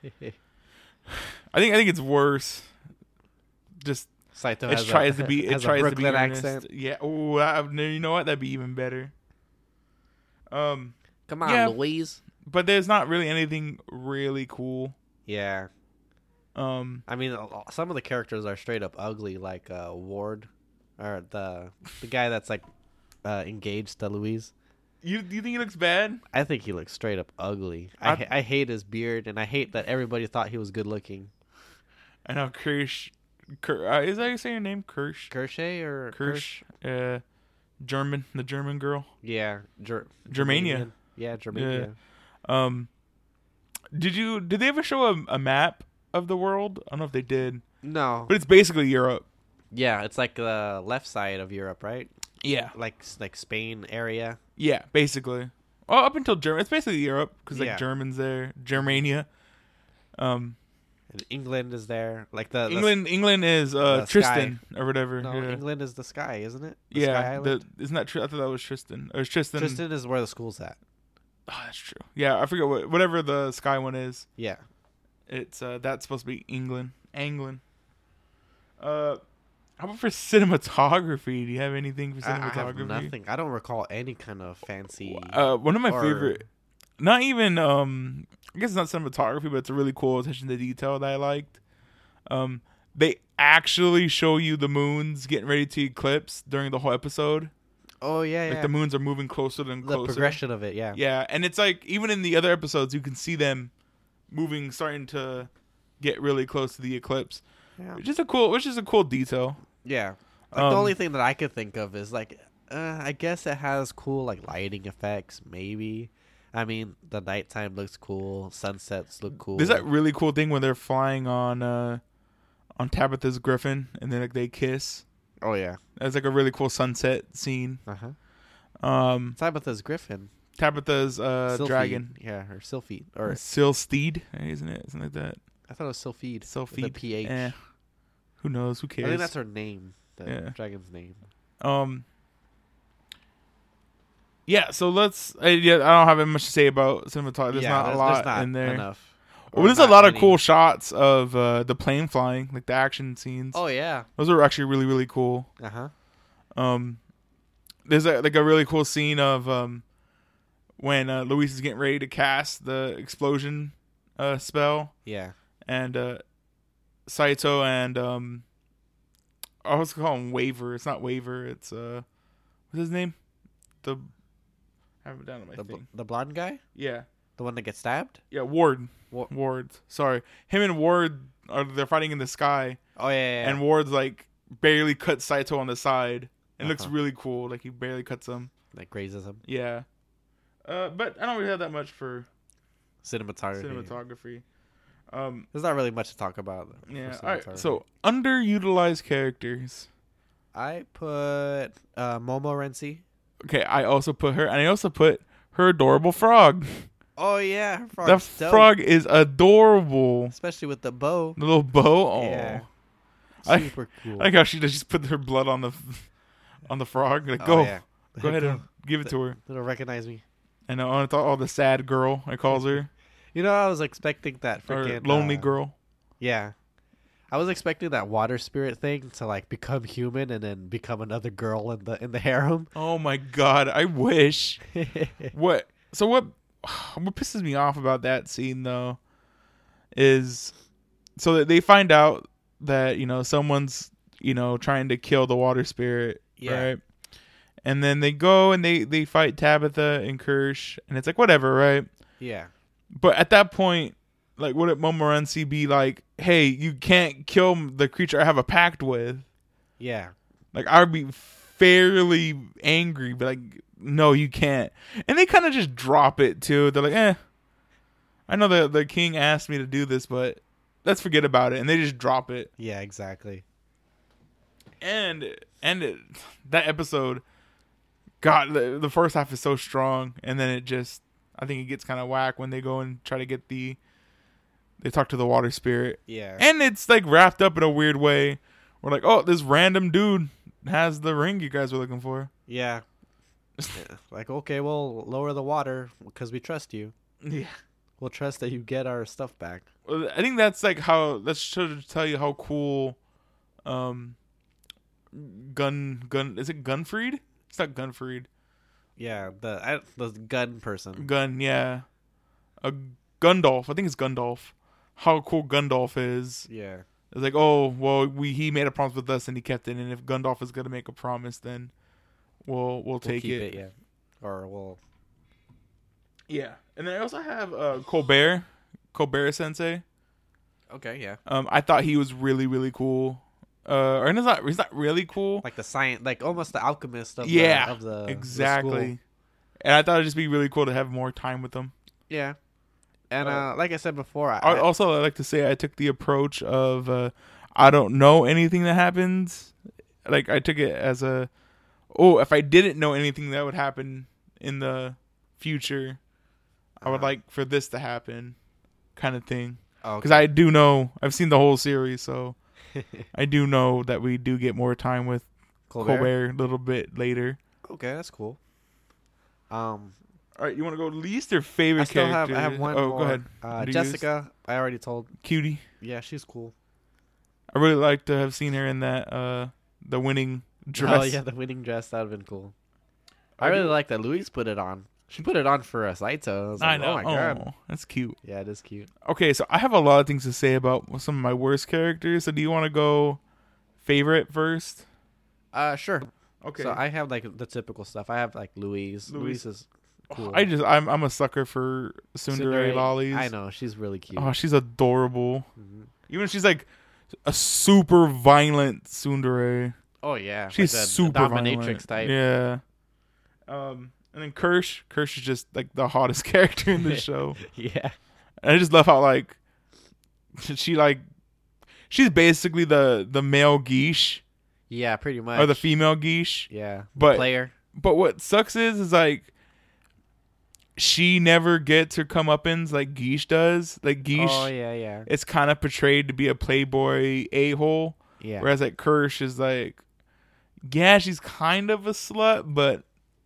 [SPEAKER 2] I think I think it's worse. Just
[SPEAKER 3] Saito
[SPEAKER 2] it
[SPEAKER 3] has
[SPEAKER 2] tries
[SPEAKER 3] a,
[SPEAKER 2] to be. It
[SPEAKER 3] has
[SPEAKER 2] tries
[SPEAKER 3] a
[SPEAKER 2] to be
[SPEAKER 3] Brooklyn
[SPEAKER 2] earnest.
[SPEAKER 3] accent.
[SPEAKER 2] Yeah. Oh, that- you know what? That'd be even better. Um,
[SPEAKER 3] Come on,
[SPEAKER 2] Yeah.
[SPEAKER 3] Louise.
[SPEAKER 2] but there's not really anything really cool.
[SPEAKER 3] Yeah.
[SPEAKER 2] Um,
[SPEAKER 3] I mean, a- a- some of the characters are straight up ugly, like uh, Ward, or the the guy that's like uh, engaged to Louise.
[SPEAKER 2] you do you think he looks bad?
[SPEAKER 3] I think he looks straight up ugly. I,
[SPEAKER 2] I-
[SPEAKER 3] ha- I hate his beard, and I hate that everybody thought he was good looking.
[SPEAKER 2] I know Kirsch. Kir, uh, is that how you say your name? Kirsch.
[SPEAKER 3] Kershay or
[SPEAKER 2] Kirsch. Uh, German. The German girl.
[SPEAKER 3] Yeah, Ger-
[SPEAKER 2] Germania.
[SPEAKER 3] Germanian. Yeah, Germania.
[SPEAKER 2] Um, did you? Did they ever show a, a map of the world? I don't know if they did,
[SPEAKER 3] No.
[SPEAKER 2] but it's basically Europe.
[SPEAKER 3] Yeah, it's like the left side of Europe, right?
[SPEAKER 2] Yeah.
[SPEAKER 3] Like like Spain area.
[SPEAKER 2] Yeah, basically. Oh, up until Germany, it's basically Europe because like
[SPEAKER 3] Yeah.
[SPEAKER 2] Germans there, Germania. Um,
[SPEAKER 3] And England is there. Like the the-
[SPEAKER 2] England, England is uh
[SPEAKER 3] the
[SPEAKER 2] Tristan or whatever.
[SPEAKER 3] no,
[SPEAKER 2] yeah,
[SPEAKER 3] England is the sky, isn't it? The
[SPEAKER 2] yeah.
[SPEAKER 3] Sky
[SPEAKER 2] The,
[SPEAKER 3] Island?
[SPEAKER 2] isn't that true? I thought that was Tristan. Or Tristan.
[SPEAKER 3] Tristan is where the school's at.
[SPEAKER 2] Oh, that's true. Yeah, I forget what whatever the sky one is.
[SPEAKER 3] Yeah.
[SPEAKER 2] It's uh that's supposed to be England. England. Uh, how about for cinematography? Do you have anything for
[SPEAKER 3] I, I
[SPEAKER 2] cinematography?
[SPEAKER 3] have nothing. I don't recall any kind of fancy.
[SPEAKER 2] Uh, one of my
[SPEAKER 3] or-
[SPEAKER 2] favorite not even um I guess it's not cinematography, but it's a really cool attention to detail that I liked. Um, they actually show you the moons getting ready to eclipse during the whole episode.
[SPEAKER 3] Oh yeah,
[SPEAKER 2] Like
[SPEAKER 3] yeah.
[SPEAKER 2] the moons are moving closer and
[SPEAKER 3] The
[SPEAKER 2] closer.
[SPEAKER 3] progression of it, yeah.
[SPEAKER 2] Yeah, and it's like even in the other episodes, you can see them moving, starting to get really close to the eclipse.
[SPEAKER 3] Yeah.
[SPEAKER 2] Which is a cool, which is a cool detail.
[SPEAKER 3] Yeah. Like
[SPEAKER 2] Um,
[SPEAKER 3] the only thing that I could think of is like, uh, I guess it has cool like lighting effects. Maybe. I mean, the nighttime looks cool. Sunsets look cool.
[SPEAKER 2] There's that really cool thing when they're flying on uh, on Tabitha's griffin, and then like they kiss.
[SPEAKER 3] Oh yeah.
[SPEAKER 2] That's like a really cool sunset scene.
[SPEAKER 3] Uh huh.
[SPEAKER 2] Um,
[SPEAKER 3] Tabitha's griffin.
[SPEAKER 2] Tabitha's uh,
[SPEAKER 3] Sylphide.
[SPEAKER 2] dragon.
[SPEAKER 3] Yeah, or Sylphide. Or
[SPEAKER 2] Silsteed, isn't it? Something like that.
[SPEAKER 3] I thought it was Sylphide.
[SPEAKER 2] Sylphide.
[SPEAKER 3] With a P H.
[SPEAKER 2] Eh, who knows? Who
[SPEAKER 3] I
[SPEAKER 2] cares?
[SPEAKER 3] think that's her name. The
[SPEAKER 2] Yeah.
[SPEAKER 3] dragon's name.
[SPEAKER 2] Um. Yeah, so let's. Uh, yeah, I don't have much to say about cinematography. There's
[SPEAKER 3] yeah,
[SPEAKER 2] not
[SPEAKER 3] there's,
[SPEAKER 2] a lot
[SPEAKER 3] there's not
[SPEAKER 2] in there.
[SPEAKER 3] Enough.
[SPEAKER 2] Well,
[SPEAKER 3] Or
[SPEAKER 2] there's a
[SPEAKER 3] not
[SPEAKER 2] lot of
[SPEAKER 3] any.
[SPEAKER 2] cool shots of uh, the plane flying, like the action scenes.
[SPEAKER 3] Oh yeah.
[SPEAKER 2] Those are actually really, really cool.
[SPEAKER 3] Uh huh.
[SPEAKER 2] Um, there's a, like a really cool scene of um, when uh, Luis is getting ready to cast the explosion uh, spell,
[SPEAKER 3] Yeah.
[SPEAKER 2] and uh, Saito and um, I was call him Waver. It's not Waver. It's uh, what's his name? The I have it down on my
[SPEAKER 3] The bl-
[SPEAKER 2] thing.
[SPEAKER 3] the blonde guy,
[SPEAKER 2] Yeah,
[SPEAKER 3] the one that gets stabbed.
[SPEAKER 2] yeah, Ward.
[SPEAKER 3] Wa-
[SPEAKER 2] Ward. Sorry, him and Ward are they're fighting in the sky.
[SPEAKER 3] Oh yeah. yeah, yeah.
[SPEAKER 2] And Ward's like barely cuts Saito on the side. It looks
[SPEAKER 3] Uh-huh.
[SPEAKER 2] really cool. Like he barely cuts him.
[SPEAKER 3] That grazes him.
[SPEAKER 2] Yeah. Uh, but I don't really have that much for
[SPEAKER 3] Cinematography.
[SPEAKER 2] cinematography. Um,
[SPEAKER 3] There's not really much to talk about. for
[SPEAKER 2] yeah. All right.
[SPEAKER 3] cinematography.
[SPEAKER 2] So underutilized characters.
[SPEAKER 3] I put uh, Momo Rensi.
[SPEAKER 2] Okay, I also put her, and I also put her adorable frog.
[SPEAKER 3] Oh yeah, her
[SPEAKER 2] That
[SPEAKER 3] frog's dope.
[SPEAKER 2] frog is adorable.
[SPEAKER 3] Especially with the bow.
[SPEAKER 2] The little bow. Oh,
[SPEAKER 3] Yeah.
[SPEAKER 2] I-
[SPEAKER 3] Super cool.
[SPEAKER 2] I like how she does. Just put her blood on the on the frog. Like,
[SPEAKER 3] Oh,
[SPEAKER 2] go,
[SPEAKER 3] yeah.
[SPEAKER 2] go ahead and give it to her.
[SPEAKER 3] It'll recognize me.
[SPEAKER 2] And I thought, oh, the sad girl, I calls her,
[SPEAKER 3] You know, I was expecting that
[SPEAKER 2] or
[SPEAKER 3] freaking
[SPEAKER 2] lonely
[SPEAKER 3] uh,
[SPEAKER 2] girl.
[SPEAKER 3] Yeah, I was expecting that water spirit thing to like become human and then become another girl in the in the harem.
[SPEAKER 2] Oh my god, I wish. What? So what? What pisses me off about that scene though is so that they find out that you know someone's you know trying to kill the water spirit,
[SPEAKER 3] Yeah.
[SPEAKER 2] right? And then they go and they they fight Tabitha and Kirsch, and it's like whatever, right?
[SPEAKER 3] Yeah,
[SPEAKER 2] But at that point, like, would it Momoransi be like, "Hey, you can't kill the creature I have a pact with"?
[SPEAKER 3] yeah,
[SPEAKER 2] Like, I would be fairly angry, but like, no, you can't. And they kind of just drop it too. They're like, eh, I know the the king asked me to do this, but let's forget about it. And they just drop it.
[SPEAKER 3] yeah, exactly.
[SPEAKER 2] And and it, that episode, God, the, the first half is so strong, and then it just, I think it gets kind of whack when they go and try to get the, they talk to the water spirit.
[SPEAKER 3] Yeah,
[SPEAKER 2] And it's like wrapped up in a weird way. We're like, oh, this random dude has the ring you guys were looking for.
[SPEAKER 3] yeah. Yeah. Like, okay, we'll lower the water because we trust you.
[SPEAKER 2] Yeah.
[SPEAKER 3] We'll trust that you get our stuff back.
[SPEAKER 2] Well, I think that's like how, that's to tell you how cool, um, Gun, Gun, is it Gunfried? It's not Gunfried.
[SPEAKER 3] Yeah, the I, the gun person.
[SPEAKER 2] Gun, yeah. A Gundalf. I think it's Gundalf. How cool Gundalf is.
[SPEAKER 3] Yeah,
[SPEAKER 2] It's like, oh, well, we he made a promise with us and he kept it. And if Gundalf is gonna make a promise, then we'll we'll
[SPEAKER 3] we'll
[SPEAKER 2] take
[SPEAKER 3] keep
[SPEAKER 2] it.
[SPEAKER 3] it. Yeah, or we'll.
[SPEAKER 2] Yeah. And then I also have uh, Colbert, Colbert Sensei.
[SPEAKER 3] Okay, yeah.
[SPEAKER 2] Um, I thought he was really really cool. Uh, or he's not he's not really cool.
[SPEAKER 3] Like the science, like almost the alchemist of
[SPEAKER 2] Yeah,
[SPEAKER 3] the, of the the
[SPEAKER 2] exactly.
[SPEAKER 3] school.
[SPEAKER 2] And I thought it'd just be really cool to have more time with them.
[SPEAKER 3] Yeah, and
[SPEAKER 2] Uh,
[SPEAKER 3] uh, like I said before, I,
[SPEAKER 2] I, also, I like to say I took the approach of uh, I don't know anything that happens. Like I took it as a, oh, if I didn't know anything that would happen in the future, I would
[SPEAKER 3] Uh-huh.
[SPEAKER 2] like for this to happen, kind of thing.
[SPEAKER 3] oh,
[SPEAKER 2] Because I do know I've seen the whole series, so I do know that we do get more time with
[SPEAKER 3] Colbert.
[SPEAKER 2] Colbert a little bit later.
[SPEAKER 3] Okay, that's cool. Um,
[SPEAKER 2] All right, you want to go least or favorite
[SPEAKER 3] I still have
[SPEAKER 2] character?
[SPEAKER 3] I have one
[SPEAKER 2] Oh,
[SPEAKER 3] more.
[SPEAKER 2] go ahead.
[SPEAKER 3] Uh,
[SPEAKER 2] What do you
[SPEAKER 3] Jessica, I already told.
[SPEAKER 2] use? Cutie.
[SPEAKER 3] Yeah, she's cool.
[SPEAKER 2] I really like to have seen her in that uh the winning dress.
[SPEAKER 3] Oh yeah, the winning dress that would have been cool. I,
[SPEAKER 2] I
[SPEAKER 3] really
[SPEAKER 2] do-
[SPEAKER 3] like that Luis put it on. She put it on for us, Saito. I was like,
[SPEAKER 2] I know.
[SPEAKER 3] oh my god.
[SPEAKER 2] Oh, that's cute.
[SPEAKER 3] Yeah, it is cute.
[SPEAKER 2] Okay, so I have a lot of things to say about some of my worst characters. So do you want to go favorite first?
[SPEAKER 3] Uh, sure.
[SPEAKER 2] Okay.
[SPEAKER 3] So I have like the typical stuff. I have like Louise.
[SPEAKER 2] Louise.
[SPEAKER 3] Louise is cool.
[SPEAKER 2] I just I'm I'm a sucker for tsundere lollies.
[SPEAKER 3] I know she's really cute.
[SPEAKER 2] Oh, she's adorable.
[SPEAKER 3] Mhm.
[SPEAKER 2] Even if she's like a super violent tsundere.
[SPEAKER 3] Oh yeah,
[SPEAKER 2] She's
[SPEAKER 3] like the
[SPEAKER 2] super
[SPEAKER 3] dominatrix
[SPEAKER 2] violent.
[SPEAKER 3] type.
[SPEAKER 2] Yeah. Um, and then Kirsch, Kirsch is just like the hottest character in the show.
[SPEAKER 3] Yeah.
[SPEAKER 2] And I just love how like she like she's basically the the male Geesh
[SPEAKER 3] Yeah, pretty much.
[SPEAKER 2] or the female Geesh.
[SPEAKER 3] yeah,
[SPEAKER 2] but-
[SPEAKER 3] player.
[SPEAKER 2] But what sucks is is like she never gets her comeuppance like Geesh does. Like Geesh,
[SPEAKER 3] Oh yeah, yeah,
[SPEAKER 2] it's kind of portrayed to be a playboy a hole,
[SPEAKER 3] yeah.
[SPEAKER 2] whereas like Kirsch is like, yeah, she's kind of a slut, but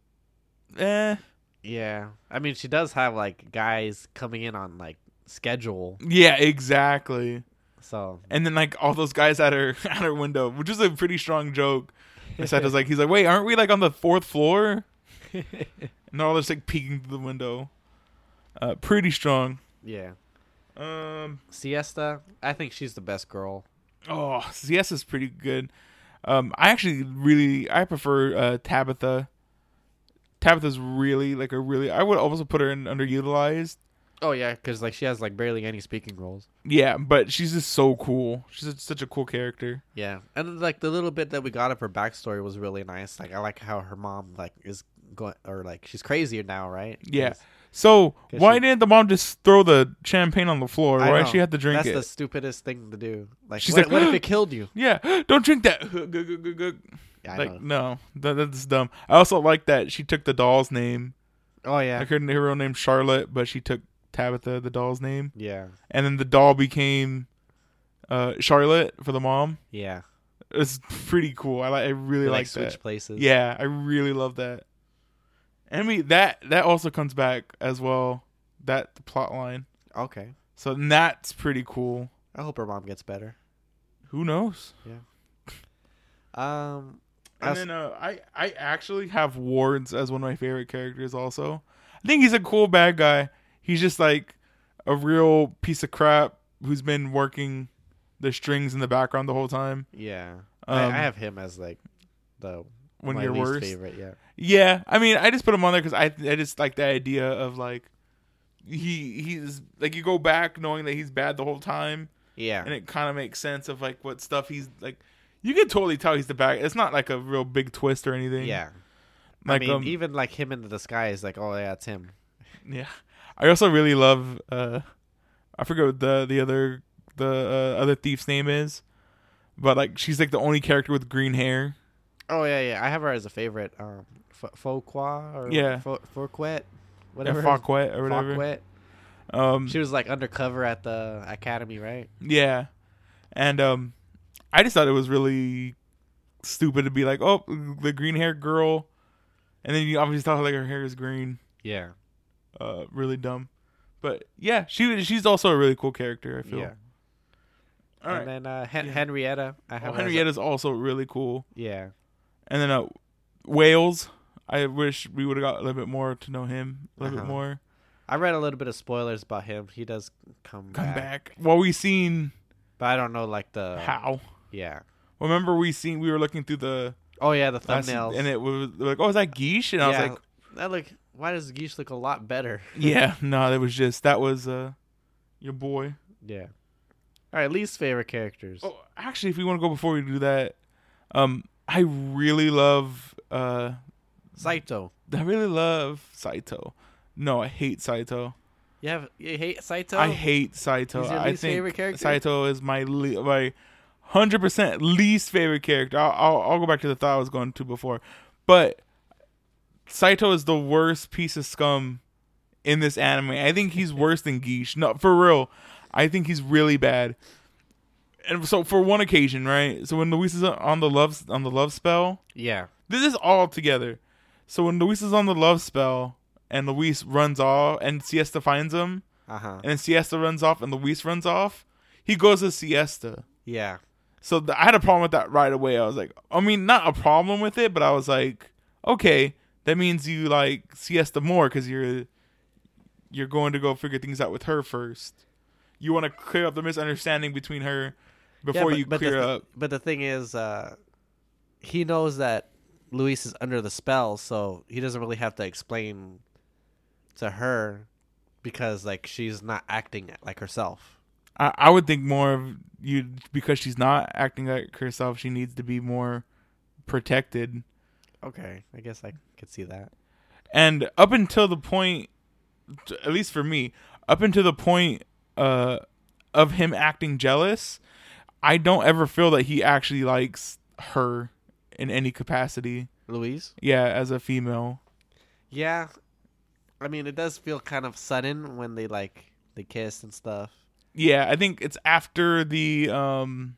[SPEAKER 2] eh.
[SPEAKER 3] Yeah, I mean, she does have like guys coming in on like schedule.
[SPEAKER 2] Yeah, exactly.
[SPEAKER 3] So
[SPEAKER 2] And then like all those guys at her at her window, which is a pretty strong joke. Masato's like, he's like, wait, aren't we like on the fourth floor? And they're all just like peeking through the window. Uh, pretty strong.
[SPEAKER 3] yeah,
[SPEAKER 2] Um,
[SPEAKER 3] Siesta. I think she's the best girl.
[SPEAKER 2] oh, Siesta's pretty good. Um, I actually really I prefer uh, Tabitha. Tabitha's really like a really I would also put her in underutilized.
[SPEAKER 3] Oh yeah, because like she has like barely any speaking roles.
[SPEAKER 2] Yeah, but she's just so cool. She's a, such a cool character.
[SPEAKER 3] Yeah, and like the little bit that we got of her backstory was really nice. Like I like how her mom like is going or like she's crazier now, right?
[SPEAKER 2] Yeah.
[SPEAKER 3] 'Cause
[SPEAKER 2] So
[SPEAKER 3] 'Cause
[SPEAKER 2] why
[SPEAKER 3] she-
[SPEAKER 2] didn't the mom just throw the champagne on the floor?
[SPEAKER 3] I
[SPEAKER 2] Why
[SPEAKER 3] know.
[SPEAKER 2] she had to drink
[SPEAKER 3] That's
[SPEAKER 2] it?
[SPEAKER 3] the stupidest thing to do. Like,
[SPEAKER 2] She's
[SPEAKER 3] what,
[SPEAKER 2] like,
[SPEAKER 3] what if it killed you?
[SPEAKER 2] Yeah, don't drink that.
[SPEAKER 3] Yeah, I
[SPEAKER 2] Like
[SPEAKER 3] know.
[SPEAKER 2] no, that, that's dumb. I also like that she took the doll's name.
[SPEAKER 3] Oh yeah,
[SPEAKER 2] Like her, her real name Charlotte, but she took Tabitha, the doll's name,
[SPEAKER 3] yeah,
[SPEAKER 2] and then the doll became uh, Charlotte for the mom.
[SPEAKER 3] yeah.
[SPEAKER 2] It's pretty cool. I like. I really
[SPEAKER 3] They,
[SPEAKER 2] like,
[SPEAKER 3] like switch
[SPEAKER 2] that.
[SPEAKER 3] places.
[SPEAKER 2] Yeah, I really love that. And I mean that that also comes back as well. That plot line.
[SPEAKER 3] Okay.
[SPEAKER 2] So that's pretty cool.
[SPEAKER 3] I hope her mom gets better.
[SPEAKER 2] Who knows?
[SPEAKER 3] Um,
[SPEAKER 2] And
[SPEAKER 3] as-
[SPEAKER 2] then uh, I I actually have Wards as one of my favorite characters. Also, I think he's a cool bad guy. He's just like a real piece of crap who's been working the strings in the background the whole time.
[SPEAKER 3] yeah,
[SPEAKER 2] Um,
[SPEAKER 3] I, I have him as like the
[SPEAKER 2] One
[SPEAKER 3] my
[SPEAKER 2] of your
[SPEAKER 3] least
[SPEAKER 2] worst.
[SPEAKER 3] favorite. Yeah,
[SPEAKER 2] Yeah, I mean, I just put him on there because I I just like the idea of like he he's like you go back knowing that he's bad the whole time,
[SPEAKER 3] yeah,
[SPEAKER 2] and it kind of makes sense of like what stuff he's like. You can totally tell he's the bad. It's not like a real big twist or anything.
[SPEAKER 3] yeah.
[SPEAKER 2] Like
[SPEAKER 3] I mean,
[SPEAKER 2] um,
[SPEAKER 3] even like him in the disguise, like, oh yeah, it's him.
[SPEAKER 2] yeah. I also really love. Uh, I forget what the the other the uh, other thief's name is, but like she's like the only character with green hair.
[SPEAKER 3] Oh yeah, yeah. I have her as a favorite. Um, F- Fouquet or
[SPEAKER 2] Yeah.
[SPEAKER 3] Fou- Fouquet,
[SPEAKER 2] Whatever,
[SPEAKER 3] whatever.
[SPEAKER 2] Fauquet or whatever.
[SPEAKER 3] Fouquet.
[SPEAKER 2] Um,
[SPEAKER 3] She was like undercover at the academy, right?
[SPEAKER 2] yeah, and um, I just thought it was really stupid to be like, oh, the green hair girl, and then you obviously thought like her hair is green.
[SPEAKER 3] Yeah,
[SPEAKER 2] Uh, really dumb, but yeah, she she's also a really cool character. I feel.
[SPEAKER 3] yeah.
[SPEAKER 2] All right.
[SPEAKER 3] And then uh, Hen-
[SPEAKER 2] Yeah.
[SPEAKER 3] Henrietta, I
[SPEAKER 2] Oh,
[SPEAKER 3] have her as a-
[SPEAKER 2] Henrietta's also really cool.
[SPEAKER 3] yeah,
[SPEAKER 2] And then uh, Wales. I wish we would have got a little bit more to know him a little bit
[SPEAKER 3] Uh-huh.
[SPEAKER 2] more.
[SPEAKER 3] I read a little bit of spoilers about him. He does come,
[SPEAKER 2] Come
[SPEAKER 3] back,
[SPEAKER 2] back. Well, we seen
[SPEAKER 3] but I don't know like the
[SPEAKER 2] how.
[SPEAKER 3] Yeah.
[SPEAKER 2] Remember we seen we were looking through the
[SPEAKER 3] Oh yeah, the
[SPEAKER 2] last-
[SPEAKER 3] thumbnails.
[SPEAKER 2] and it was like, oh, is that Geesh? And I
[SPEAKER 3] yeah,
[SPEAKER 2] was like,
[SPEAKER 3] that look. Why does Geesh look a lot better?
[SPEAKER 2] yeah, no, that was just that was uh your boy.
[SPEAKER 3] Yeah. All right, least favorite characters.
[SPEAKER 2] Oh, actually, if we want to go before we do that, um, I really love uh,
[SPEAKER 3] Saito.
[SPEAKER 2] I really love Saito. No, I hate Saito.
[SPEAKER 3] You have you hate Saito?
[SPEAKER 2] I hate Saito.
[SPEAKER 3] He's your
[SPEAKER 2] I
[SPEAKER 3] least
[SPEAKER 2] think
[SPEAKER 3] favorite character?
[SPEAKER 2] Saito is my le- my hundred percent least favorite character. I'll, I'll I'll go back to the thought I was going to before, but Saito is the worst piece of scum in this anime. I think he's worse than Geesh. No, for real. I think he's really bad. And so for one occasion, right? So when Luis is on the love on the love spell,
[SPEAKER 3] Yeah.
[SPEAKER 2] this is all together. So when Luis is on the love spell and Luis runs off and Siesta finds him,
[SPEAKER 3] Uh huh.
[SPEAKER 2] and then Siesta runs off and Luis runs off, he goes to Siesta.
[SPEAKER 3] Yeah.
[SPEAKER 2] So th- I had a problem with that right away. I was like, I mean, not a problem with it, but I was like, okay, that means you like siesta more because you're you're going to go figure things out with her first. You want to clear up the misunderstanding between her before
[SPEAKER 3] Yeah, but-
[SPEAKER 2] you
[SPEAKER 3] but the
[SPEAKER 2] clear
[SPEAKER 3] thi-
[SPEAKER 2] up.
[SPEAKER 3] But the thing is, uh, he knows that Luis is under the spell, so he doesn't really have to explain to her because like she's not acting like herself.
[SPEAKER 2] I, I would think more of you because she's not acting like herself. She needs to be more protected.
[SPEAKER 3] Okay, I guess I could see that.
[SPEAKER 2] And up until the point, at least for me, up until the point uh, of him acting jealous, I don't ever feel that he actually likes her in any capacity.
[SPEAKER 3] Luis?
[SPEAKER 2] Yeah, as a female.
[SPEAKER 3] Yeah. I mean, it does feel kind of sudden when they like they kiss and stuff.
[SPEAKER 2] Yeah, I think it's after the um,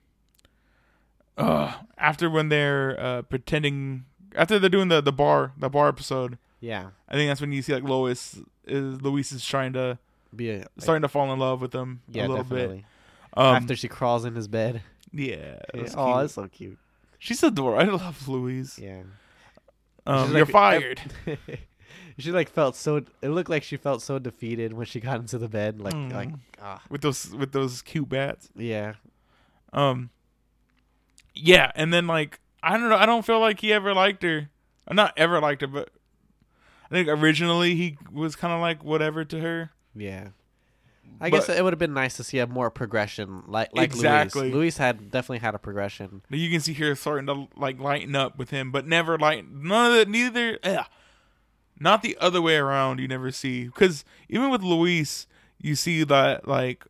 [SPEAKER 2] uh, after when they're uh, pretending after they're doing the, the bar the bar episode.
[SPEAKER 3] Yeah.
[SPEAKER 2] I think that's when you see like Lois is Luis is trying to
[SPEAKER 3] Be a, like,
[SPEAKER 2] starting to fall in love with him
[SPEAKER 3] yeah,
[SPEAKER 2] a little
[SPEAKER 3] definitely.
[SPEAKER 2] bit. Um,
[SPEAKER 3] After she crawls in his bed.
[SPEAKER 2] yeah, it
[SPEAKER 3] Yeah.
[SPEAKER 2] was
[SPEAKER 3] Oh,
[SPEAKER 2] cute.
[SPEAKER 3] that's so cute.
[SPEAKER 2] She's adorable. I love Louise.
[SPEAKER 3] Yeah.
[SPEAKER 2] Um,
[SPEAKER 3] She's
[SPEAKER 2] you're
[SPEAKER 3] like-
[SPEAKER 2] fired.
[SPEAKER 3] She like felt so. It looked like she felt so defeated when she got into the bed. Like
[SPEAKER 2] Mm.
[SPEAKER 3] like ah
[SPEAKER 2] with those with those cute bats.
[SPEAKER 3] yeah.
[SPEAKER 2] Um, yeah, and then like I don't know. I don't feel like he ever liked her. Uh, Not ever liked her, but I think originally he was kind of like whatever to her.
[SPEAKER 3] Yeah. I
[SPEAKER 2] But-
[SPEAKER 3] guess it would have been nice to see a more progression, like like
[SPEAKER 2] Exactly.
[SPEAKER 3] Luis. Luis had definitely had a progression.
[SPEAKER 2] You can see her starting to like lighten up with him, but never like none of that. Neither, ugh. Not the other way around. You never see because even with Luis, you see that like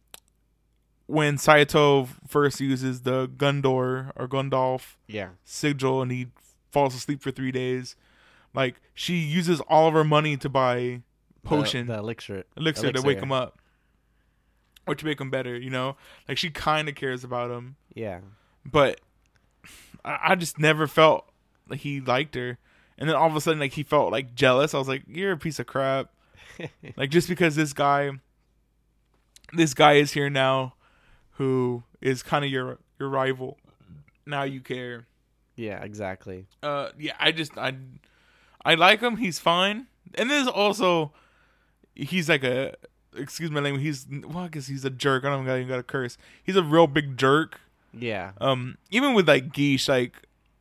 [SPEAKER 2] when Saito first uses the Gundor or Gundalf
[SPEAKER 3] Yeah.
[SPEAKER 2] sigil and he falls asleep for three days, like she uses all of her money to buy potion
[SPEAKER 3] The, the elixir.
[SPEAKER 2] elixir, to
[SPEAKER 3] elixir.
[SPEAKER 2] wake him up or to make him better. You know, like she kind of cares about him.
[SPEAKER 3] Yeah.
[SPEAKER 2] But I, I just never felt like he liked her. And then all of a sudden, like he felt like jealous. I was like, "You're a piece of crap." Like just because this guy, this guy is here now, who is kind of your your rival. Now you care.
[SPEAKER 3] Yeah. Exactly.
[SPEAKER 2] Uh, yeah. I just I, I like him. He's fine. And there's also, he's like a excuse my language. He's well, I guess he's a jerk. I don't even got to curse. He's a real big jerk.
[SPEAKER 3] Yeah.
[SPEAKER 2] Um, even with like Geesh, like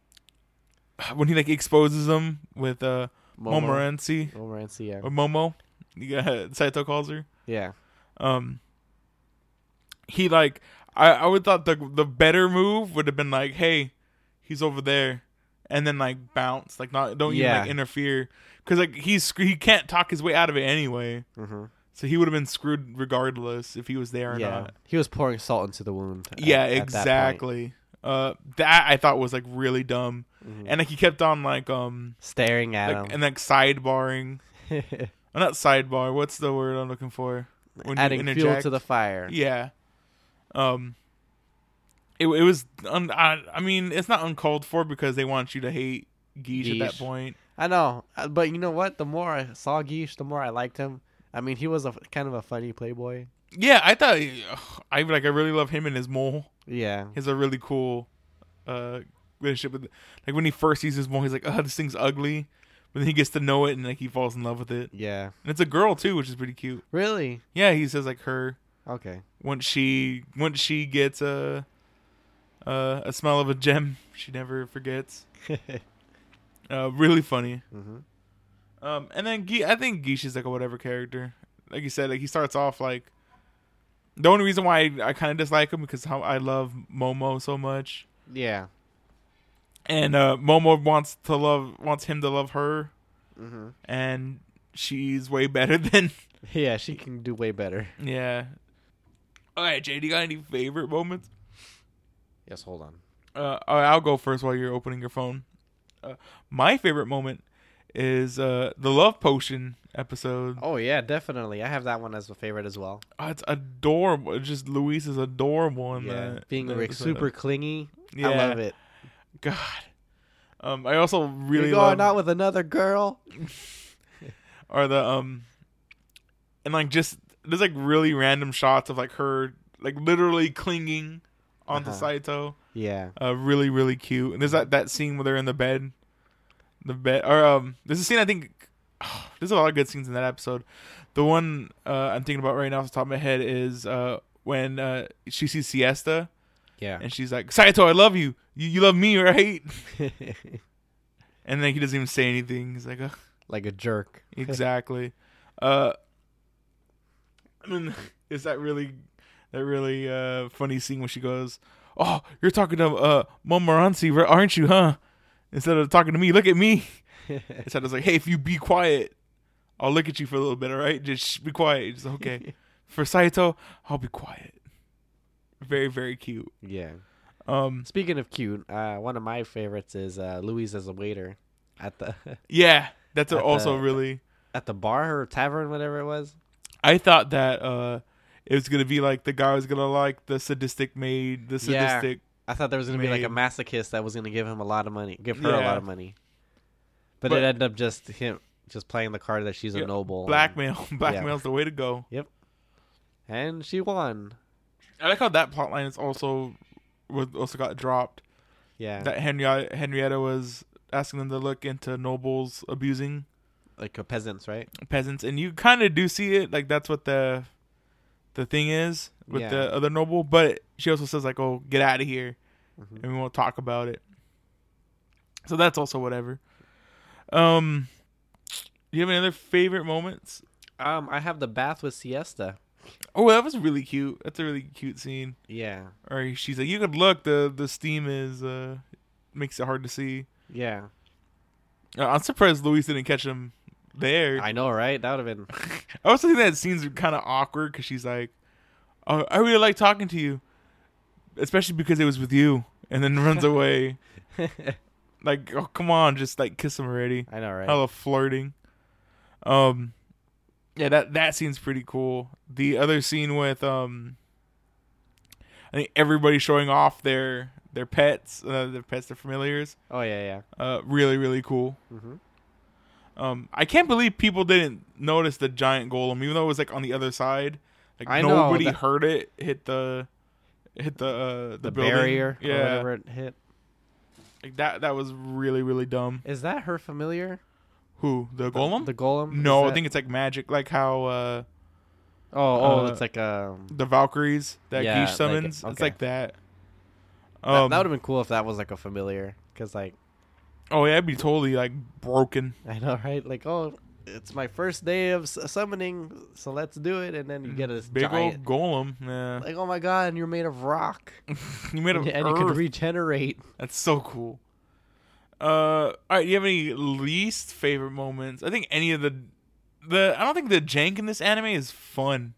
[SPEAKER 2] when he like exposes him with uh Momorancy
[SPEAKER 3] Momorancy. Yeah.
[SPEAKER 2] or Momo, yeah, Saito calls her.
[SPEAKER 3] Yeah.
[SPEAKER 2] Um, he like I I would thought the the better move would have been like, hey, he's over there, and then like bounce, like not don't even
[SPEAKER 3] Yeah.
[SPEAKER 2] like interfere, because like he's he can't talk his way out of it anyway.
[SPEAKER 3] Mm-hmm.
[SPEAKER 2] So he would have been screwed regardless if he was there or
[SPEAKER 3] Yeah.
[SPEAKER 2] not.
[SPEAKER 3] He was pouring salt into the wound. at-
[SPEAKER 2] Yeah,
[SPEAKER 3] at that point.
[SPEAKER 2] exactly. Uh, that I thought was like really dumb,
[SPEAKER 3] Mhm.
[SPEAKER 2] and like he kept on like um
[SPEAKER 3] Staring at
[SPEAKER 2] like,
[SPEAKER 3] him.
[SPEAKER 2] and like sidebarring. Uh, not sidebar. What's the word I'm looking for? When you
[SPEAKER 3] Adding fuel
[SPEAKER 2] interject?
[SPEAKER 3] to the fire.
[SPEAKER 2] Yeah. Um. It it was un, I, I mean it's not uncalled for because they want you to hate Geesh, at that
[SPEAKER 3] Geesh.
[SPEAKER 2] point.
[SPEAKER 3] I know, uh, but you know what? The more I saw Geesh, the more I liked him. I mean, he was a kind of a funny playboy.
[SPEAKER 2] Yeah, I thought I like I really love him and his mole.
[SPEAKER 3] Yeah.
[SPEAKER 2] He has a really cool uh relationship with like when he first sees his mole, he's like, oh, this thing's ugly. But then he gets to know it and like he falls in love with it.
[SPEAKER 3] Yeah.
[SPEAKER 2] And it's a girl too, which is pretty cute.
[SPEAKER 3] Really?
[SPEAKER 2] Yeah, he says like her
[SPEAKER 3] Okay.
[SPEAKER 2] once she once she gets a a, a smell of a gem, she never forgets. Uh, really funny.
[SPEAKER 3] hmm
[SPEAKER 2] Um, and then Ge- I think Geesh is like a whatever character. Like you said, like he starts off like the only reason why I, I kind of dislike him because how I love Momo so much,
[SPEAKER 3] Yeah.
[SPEAKER 2] and uh, Momo wants to love wants him to love her,
[SPEAKER 3] hmm
[SPEAKER 2] and she's way better than
[SPEAKER 3] Yeah, she can do way better.
[SPEAKER 2] yeah. All right, Jay, do you got any favorite moments?
[SPEAKER 3] Yes, hold on.
[SPEAKER 2] Uh, all right, I'll go first while you're opening your phone. Uh, my favorite moment is uh, the love potion episode.
[SPEAKER 3] Oh yeah, definitely. I have that one as a favorite as well.
[SPEAKER 2] Oh, it's adorable. It's just Luis is adorable in
[SPEAKER 3] Yeah,
[SPEAKER 2] that.
[SPEAKER 3] being
[SPEAKER 2] that
[SPEAKER 3] like
[SPEAKER 2] episode.
[SPEAKER 3] super clingy.
[SPEAKER 2] Yeah.
[SPEAKER 3] I love it.
[SPEAKER 2] God. Um, I also really
[SPEAKER 3] You're going
[SPEAKER 2] love
[SPEAKER 3] out with another girl.
[SPEAKER 2] are the um, and like just there's like really random shots of like her like literally clinging onto
[SPEAKER 3] Uh-huh.
[SPEAKER 2] Saito.
[SPEAKER 3] Yeah.
[SPEAKER 2] Uh, really really cute. And there's that that scene where they're in the bed, the bed. Or um, there's a scene I think. Oh, there's a lot of good scenes in that episode. The one uh, I'm thinking about right now off the top of my head is uh, when uh, she sees Siesta.
[SPEAKER 3] Yeah.
[SPEAKER 2] And she's like, Saito, I love you. You, you love me, right? And then he doesn't even say anything. He's like, oh.
[SPEAKER 3] Like a jerk.
[SPEAKER 2] Exactly. uh, I mean, is that really that really uh, funny scene when she goes, oh, you're talking to uh, Momoransi, aren't you, huh? Instead of talking to me, look at me. So I was like, hey, if you be quiet, I'll look at you for a little bit, all right? Just shh, be quiet. Just okay. For Saito, I'll be quiet. Very, very cute.
[SPEAKER 3] Yeah.
[SPEAKER 2] Um.
[SPEAKER 3] Speaking of cute, uh, one of my favorites is uh, Louise as a waiter at the
[SPEAKER 2] Yeah, that's
[SPEAKER 3] At
[SPEAKER 2] also
[SPEAKER 3] the-
[SPEAKER 2] really.
[SPEAKER 3] at the bar or tavern, whatever it was.
[SPEAKER 2] I thought that uh, it was gonna be like the guy was gonna like the sadistic maid, the
[SPEAKER 3] Yeah.
[SPEAKER 2] sadistic.
[SPEAKER 3] I thought there was gonna be like a
[SPEAKER 2] Maid.
[SPEAKER 3] masochist that was gonna give him a lot of money, give her a
[SPEAKER 2] Yeah.
[SPEAKER 3] lot of money. But,
[SPEAKER 2] But-
[SPEAKER 3] it ended up just him just playing the card that she's
[SPEAKER 2] Yeah,
[SPEAKER 3] a noble.
[SPEAKER 2] Blackmail. Blackmail's the way to go.
[SPEAKER 3] And she won.
[SPEAKER 2] I like how that plotline is also was also got dropped.
[SPEAKER 3] Yeah.
[SPEAKER 2] That Henrietta Henrietta was asking them to look into nobles abusing
[SPEAKER 3] like a peasants, right?
[SPEAKER 2] peasants, and you kind of do see it. Like that's what the the thing is with
[SPEAKER 3] Yeah.
[SPEAKER 2] the other noble. But she also says like, "Oh, get out of here,"
[SPEAKER 3] Mhm.
[SPEAKER 2] and we won't talk about it. So that's also whatever. Um, do you have any other favorite moments?
[SPEAKER 3] Um, I have the bath with Siesta.
[SPEAKER 2] Oh, that was really cute. That's a really cute scene.
[SPEAKER 3] Yeah.
[SPEAKER 2] Or she's like, "You could look. The the steam is uh makes it hard to see."
[SPEAKER 3] Yeah.
[SPEAKER 2] Uh, I'm surprised Luis didn't catch him there.
[SPEAKER 3] I know, right? That would have been
[SPEAKER 2] I also think that scene's kind of awkward because she's like, "Oh, I really like talking to you, especially because it was with you," and then runs away. Like, oh, come on, just like kiss him already.
[SPEAKER 3] I know, right?
[SPEAKER 2] Hella flirting. Um, yeah, that that scene's pretty cool. The other scene with um, I think everybody showing off their their pets, uh, their pets, their familiars.
[SPEAKER 3] Oh yeah, yeah.
[SPEAKER 2] Uh, really, really cool.
[SPEAKER 3] Mm-hmm.
[SPEAKER 2] Um, I can't believe people didn't notice the giant golem, even though it was like on the other side. Like
[SPEAKER 3] I know,
[SPEAKER 2] nobody
[SPEAKER 3] that-
[SPEAKER 2] heard it hit the hit the uh, the,
[SPEAKER 3] The,
[SPEAKER 2] building.
[SPEAKER 3] barrier, or
[SPEAKER 2] Yeah,
[SPEAKER 3] whatever it hit.
[SPEAKER 2] like that. That was really, really dumb.
[SPEAKER 3] Is that her familiar?
[SPEAKER 2] Who the golem?
[SPEAKER 3] The, the golem?
[SPEAKER 2] no,
[SPEAKER 3] Is
[SPEAKER 2] I
[SPEAKER 3] that-
[SPEAKER 2] think it's like magic, like how uh,
[SPEAKER 3] Oh, oh,
[SPEAKER 2] uh,
[SPEAKER 3] it's like um.
[SPEAKER 2] the Valkyries that
[SPEAKER 3] Yeah,
[SPEAKER 2] Geesh
[SPEAKER 3] like-
[SPEAKER 2] summons. It's
[SPEAKER 3] okay.
[SPEAKER 2] like that.
[SPEAKER 3] that
[SPEAKER 2] Um,
[SPEAKER 3] that would have been cool if that was like a familiar, because like
[SPEAKER 2] oh yeah, it'd be totally like broken.
[SPEAKER 3] I know, right? Like, oh, it's my first day of s- summoning, so let's do it, and then you get this
[SPEAKER 2] big
[SPEAKER 3] giant,
[SPEAKER 2] old golem. Yeah,
[SPEAKER 3] like, oh my god, and you're made of rock,
[SPEAKER 2] you made
[SPEAKER 3] and,
[SPEAKER 2] of
[SPEAKER 3] and you can
[SPEAKER 2] earth.
[SPEAKER 3] regenerate.
[SPEAKER 2] That's so cool. Uh, all right. Do you have any least favorite moments? I think any of the the I don't think the jank in this anime is fun.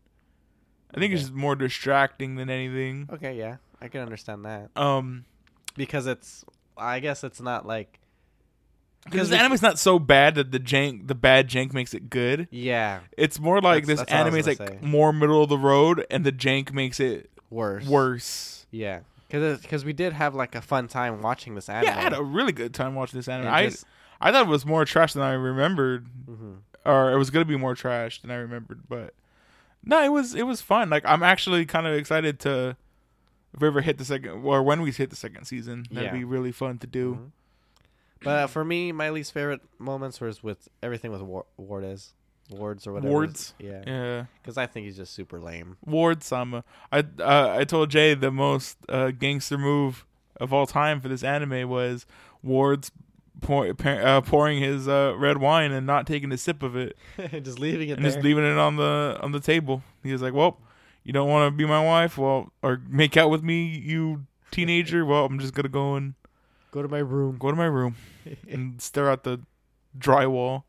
[SPEAKER 2] I think it's
[SPEAKER 3] Okay.
[SPEAKER 2] just more distracting than anything.
[SPEAKER 3] Okay, yeah, I can understand that
[SPEAKER 2] Um,
[SPEAKER 3] because it's, I guess it's not like,
[SPEAKER 2] because
[SPEAKER 3] we-
[SPEAKER 2] the anime's not so bad that the jank, the bad jank makes it good.
[SPEAKER 3] yeah,
[SPEAKER 2] It's more like
[SPEAKER 3] That's-
[SPEAKER 2] this
[SPEAKER 3] that's what I
[SPEAKER 2] anime
[SPEAKER 3] was
[SPEAKER 2] is like
[SPEAKER 3] gonna say.
[SPEAKER 2] more middle of the road, and the jank makes it
[SPEAKER 3] worse,
[SPEAKER 2] worse.
[SPEAKER 3] yeah, because because we did have like a fun time watching this anime.
[SPEAKER 2] Yeah, I had a really good time watching this anime.
[SPEAKER 3] and
[SPEAKER 2] I
[SPEAKER 3] just-
[SPEAKER 2] I thought it was more trash than I remembered.
[SPEAKER 3] mhm.
[SPEAKER 2] Or it was gonna be more trash than I remembered, but no, it was it was fun. Like I'm actually kind of excited to if we ever hit the second or when we hit the second season. That'd
[SPEAKER 3] Yeah.
[SPEAKER 2] be really fun to do.
[SPEAKER 3] Mhm. But uh, for me, my least favorite moments was with everything with War- Wardes, Wards or whatever.
[SPEAKER 2] Wards?
[SPEAKER 3] yeah,
[SPEAKER 2] Yeah,
[SPEAKER 3] because I think he's just super lame.
[SPEAKER 2] Ward Sama. I uh, I told Jay the most uh, gangster move of all time for this anime was Ward's pour, uh, pouring his uh, red wine and not taking a sip of it
[SPEAKER 3] just leaving it
[SPEAKER 2] and
[SPEAKER 3] there.
[SPEAKER 2] just leaving it on the on the table. He was like, "Well, you don't want to be my wife, well, or make out with me, you teenager. Well, I'm just gonna go and
[SPEAKER 3] Go to my room.
[SPEAKER 2] go to my room and stare at the drywall."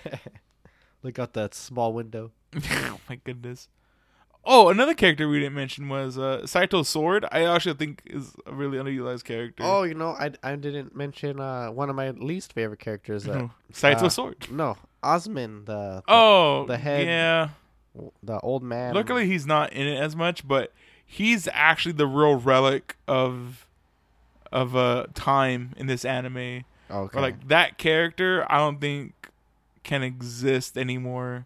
[SPEAKER 3] Look out that small window.
[SPEAKER 2] Oh my goodness. Oh, another character we didn't mention was uh, Saito's sword. I actually think is a really underutilized character.
[SPEAKER 3] Oh, you know, I, I didn't mention uh, one of my least favorite characters. Uh,
[SPEAKER 2] Saito's
[SPEAKER 3] uh,
[SPEAKER 2] sword.
[SPEAKER 3] no, Osman, the, the
[SPEAKER 2] Oh,
[SPEAKER 3] the head-
[SPEAKER 2] Yeah.
[SPEAKER 3] the old man.
[SPEAKER 2] Luckily, he's not in it as much, but he's actually the real relic of of uh, time in this anime.
[SPEAKER 3] okay.
[SPEAKER 2] Or like that character, I don't think can exist anymore,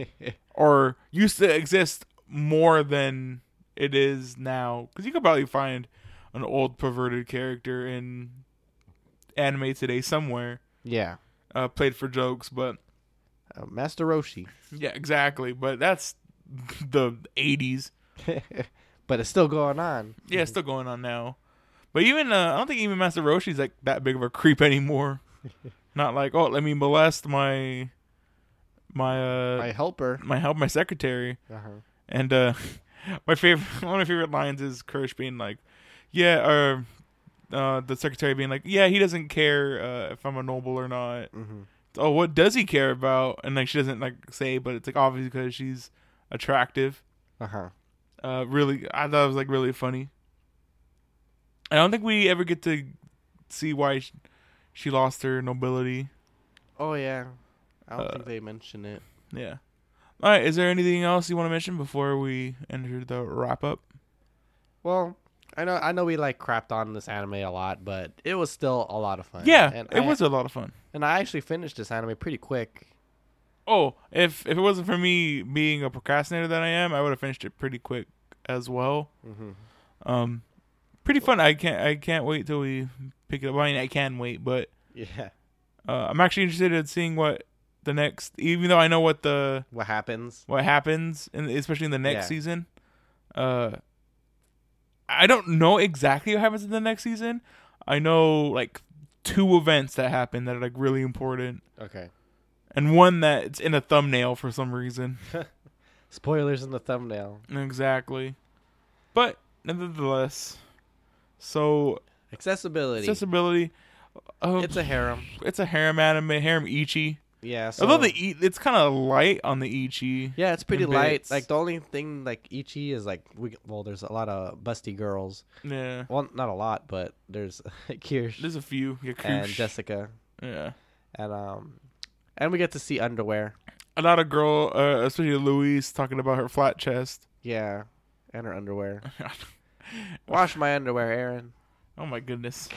[SPEAKER 2] or used to exist more than it is now. Because you could probably find an old perverted character in anime today somewhere.
[SPEAKER 3] yeah.
[SPEAKER 2] uh, played for jokes, but
[SPEAKER 3] Uh, Master Roshi.
[SPEAKER 2] yeah, exactly. But that's the eighties.
[SPEAKER 3] But it's still going on.
[SPEAKER 2] Yeah, it's still going on now. But even uh, I don't think even Master Roshi's like that big of a creep anymore. Not like, oh, let me molest my my uh
[SPEAKER 3] My helper.
[SPEAKER 2] my help my secretary.
[SPEAKER 3] Uh-huh.
[SPEAKER 2] And uh my favorite one of my favorite lines is Kirsch being like, yeah, or uh the secretary being like, yeah, he doesn't care uh, if I'm a noble or not.
[SPEAKER 3] Mm-hmm.
[SPEAKER 2] Oh, what does he care about? And like she doesn't like say, but it's like obviously because she's attractive.
[SPEAKER 3] Uh-huh.
[SPEAKER 2] Uh, really, I thought it was like really funny. I don't think we ever get to see why she, she lost her nobility.
[SPEAKER 3] Oh, yeah. I don't
[SPEAKER 2] Uh,
[SPEAKER 3] think they mention it.
[SPEAKER 2] Yeah. All right. Is there anything else you want to mention before we enter the wrap up?
[SPEAKER 3] Well, I know I know we like crapped on this anime a lot, but it was still a lot of fun.
[SPEAKER 2] Yeah,
[SPEAKER 3] and
[SPEAKER 2] it
[SPEAKER 3] I,
[SPEAKER 2] was a lot of fun.
[SPEAKER 3] And I actually finished this anime pretty quick.
[SPEAKER 2] Oh, if if it wasn't for me being a procrastinator that I am, I would have finished it pretty quick as well.
[SPEAKER 3] Mm-hmm.
[SPEAKER 2] Um, pretty fun. I can't I can't wait till we pick it up. I mean, I can wait, but
[SPEAKER 3] Yeah.
[SPEAKER 2] uh, I'm actually interested in seeing what the next. Even though I know what the
[SPEAKER 3] What happens?
[SPEAKER 2] what happens, in, especially in the next
[SPEAKER 3] Yeah.
[SPEAKER 2] season. Uh, I don't know exactly what happens in the next season. I know like two events that happen that are like really important,
[SPEAKER 3] Okay.
[SPEAKER 2] and one that's in a thumbnail for some reason.
[SPEAKER 3] Spoilers in the thumbnail.
[SPEAKER 2] Exactly, but nevertheless, so
[SPEAKER 3] Accessibility.
[SPEAKER 2] accessibility. Uh,
[SPEAKER 3] It's a harem.
[SPEAKER 2] it's a harem anime, harem ichi.
[SPEAKER 3] Yeah. So,
[SPEAKER 2] Although the e- it's kind of light on the ichi.
[SPEAKER 3] yeah, it's pretty
[SPEAKER 2] in
[SPEAKER 3] light.
[SPEAKER 2] bits.
[SPEAKER 3] Like the only thing like Ichi is like we well, there's a lot of busty girls.
[SPEAKER 2] Yeah,
[SPEAKER 3] Well, not a lot, but there's Kirsch
[SPEAKER 2] there's a few. Yeah,
[SPEAKER 3] and
[SPEAKER 2] Kush.
[SPEAKER 3] Jessica,
[SPEAKER 2] Yeah.
[SPEAKER 3] and um, and we get to see underwear.
[SPEAKER 2] A lot of girl, uh, especially Louise, talking about her flat chest.
[SPEAKER 3] Yeah, and her underwear. Wash my underwear, Aaron.
[SPEAKER 2] Oh my goodness.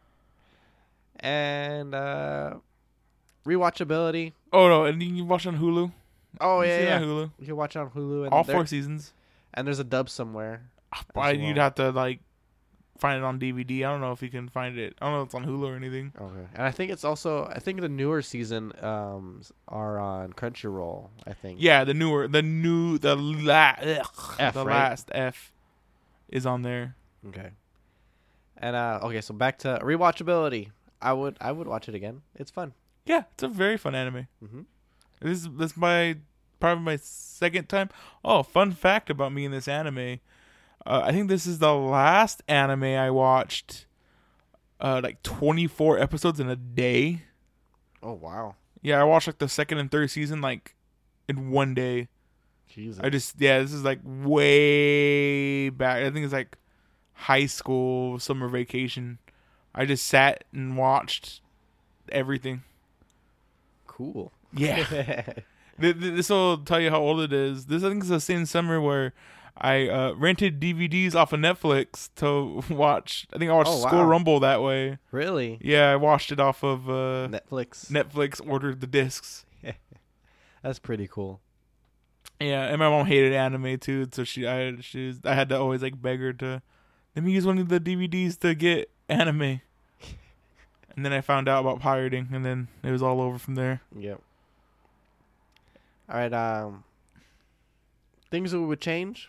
[SPEAKER 3] And uh, rewatchability.
[SPEAKER 2] Oh no, and you can watch on Hulu.
[SPEAKER 3] Oh
[SPEAKER 2] You
[SPEAKER 3] yeah,
[SPEAKER 2] see it
[SPEAKER 3] yeah.
[SPEAKER 2] on Hulu.
[SPEAKER 3] You can watch it on Hulu. And
[SPEAKER 2] All
[SPEAKER 3] there-
[SPEAKER 2] four seasons.
[SPEAKER 3] And there's a dub somewhere.
[SPEAKER 2] Why
[SPEAKER 3] as
[SPEAKER 2] you'd
[SPEAKER 3] well.
[SPEAKER 2] have to like find it on D V D. I don't know if you can find it. I don't know if it's on Hulu or anything.
[SPEAKER 3] Okay. And I think it's also I think the newer season um are on Crunchyroll. I think.
[SPEAKER 2] Yeah, the newer, the new, the la- ugh,
[SPEAKER 3] F,
[SPEAKER 2] the
[SPEAKER 3] right?
[SPEAKER 2] last F is on there.
[SPEAKER 3] Okay. And uh, okay, so back to rewatchability. I would I would watch it again. It's fun.
[SPEAKER 2] Yeah, it's a very fun anime.
[SPEAKER 3] Mm-hmm.
[SPEAKER 2] This is this is my probably my second time. Oh, fun fact about me in this anime. Uh, I think this is the last anime I watched. Uh, like twenty-four episodes in a day.
[SPEAKER 3] Oh wow.
[SPEAKER 2] Yeah, I watched like the second and third season like in one day.
[SPEAKER 3] Jesus.
[SPEAKER 2] I just yeah, this is like way back. I think it's like high school summer vacation. I just sat and watched everything.
[SPEAKER 3] Cool.
[SPEAKER 2] Yeah. Th- th- This will tell you how old it is. This I think is the same summer where I uh, rented D V Ds off of Netflix to watch. I think I watched
[SPEAKER 3] Oh,
[SPEAKER 2] School
[SPEAKER 3] wow.
[SPEAKER 2] Rumble that way.
[SPEAKER 3] Really?
[SPEAKER 2] Yeah, I watched it off of uh,
[SPEAKER 3] Netflix.
[SPEAKER 2] Netflix. Ordered the discs.
[SPEAKER 3] That's pretty cool.
[SPEAKER 2] Yeah, and my mom hated anime too, so she I she was, I had to always like beg her to let me use one of the D V Ds to get anime. And then I found out about pirating, and then it was all over from there.
[SPEAKER 3] Yep. All right. Um. Things that we would change.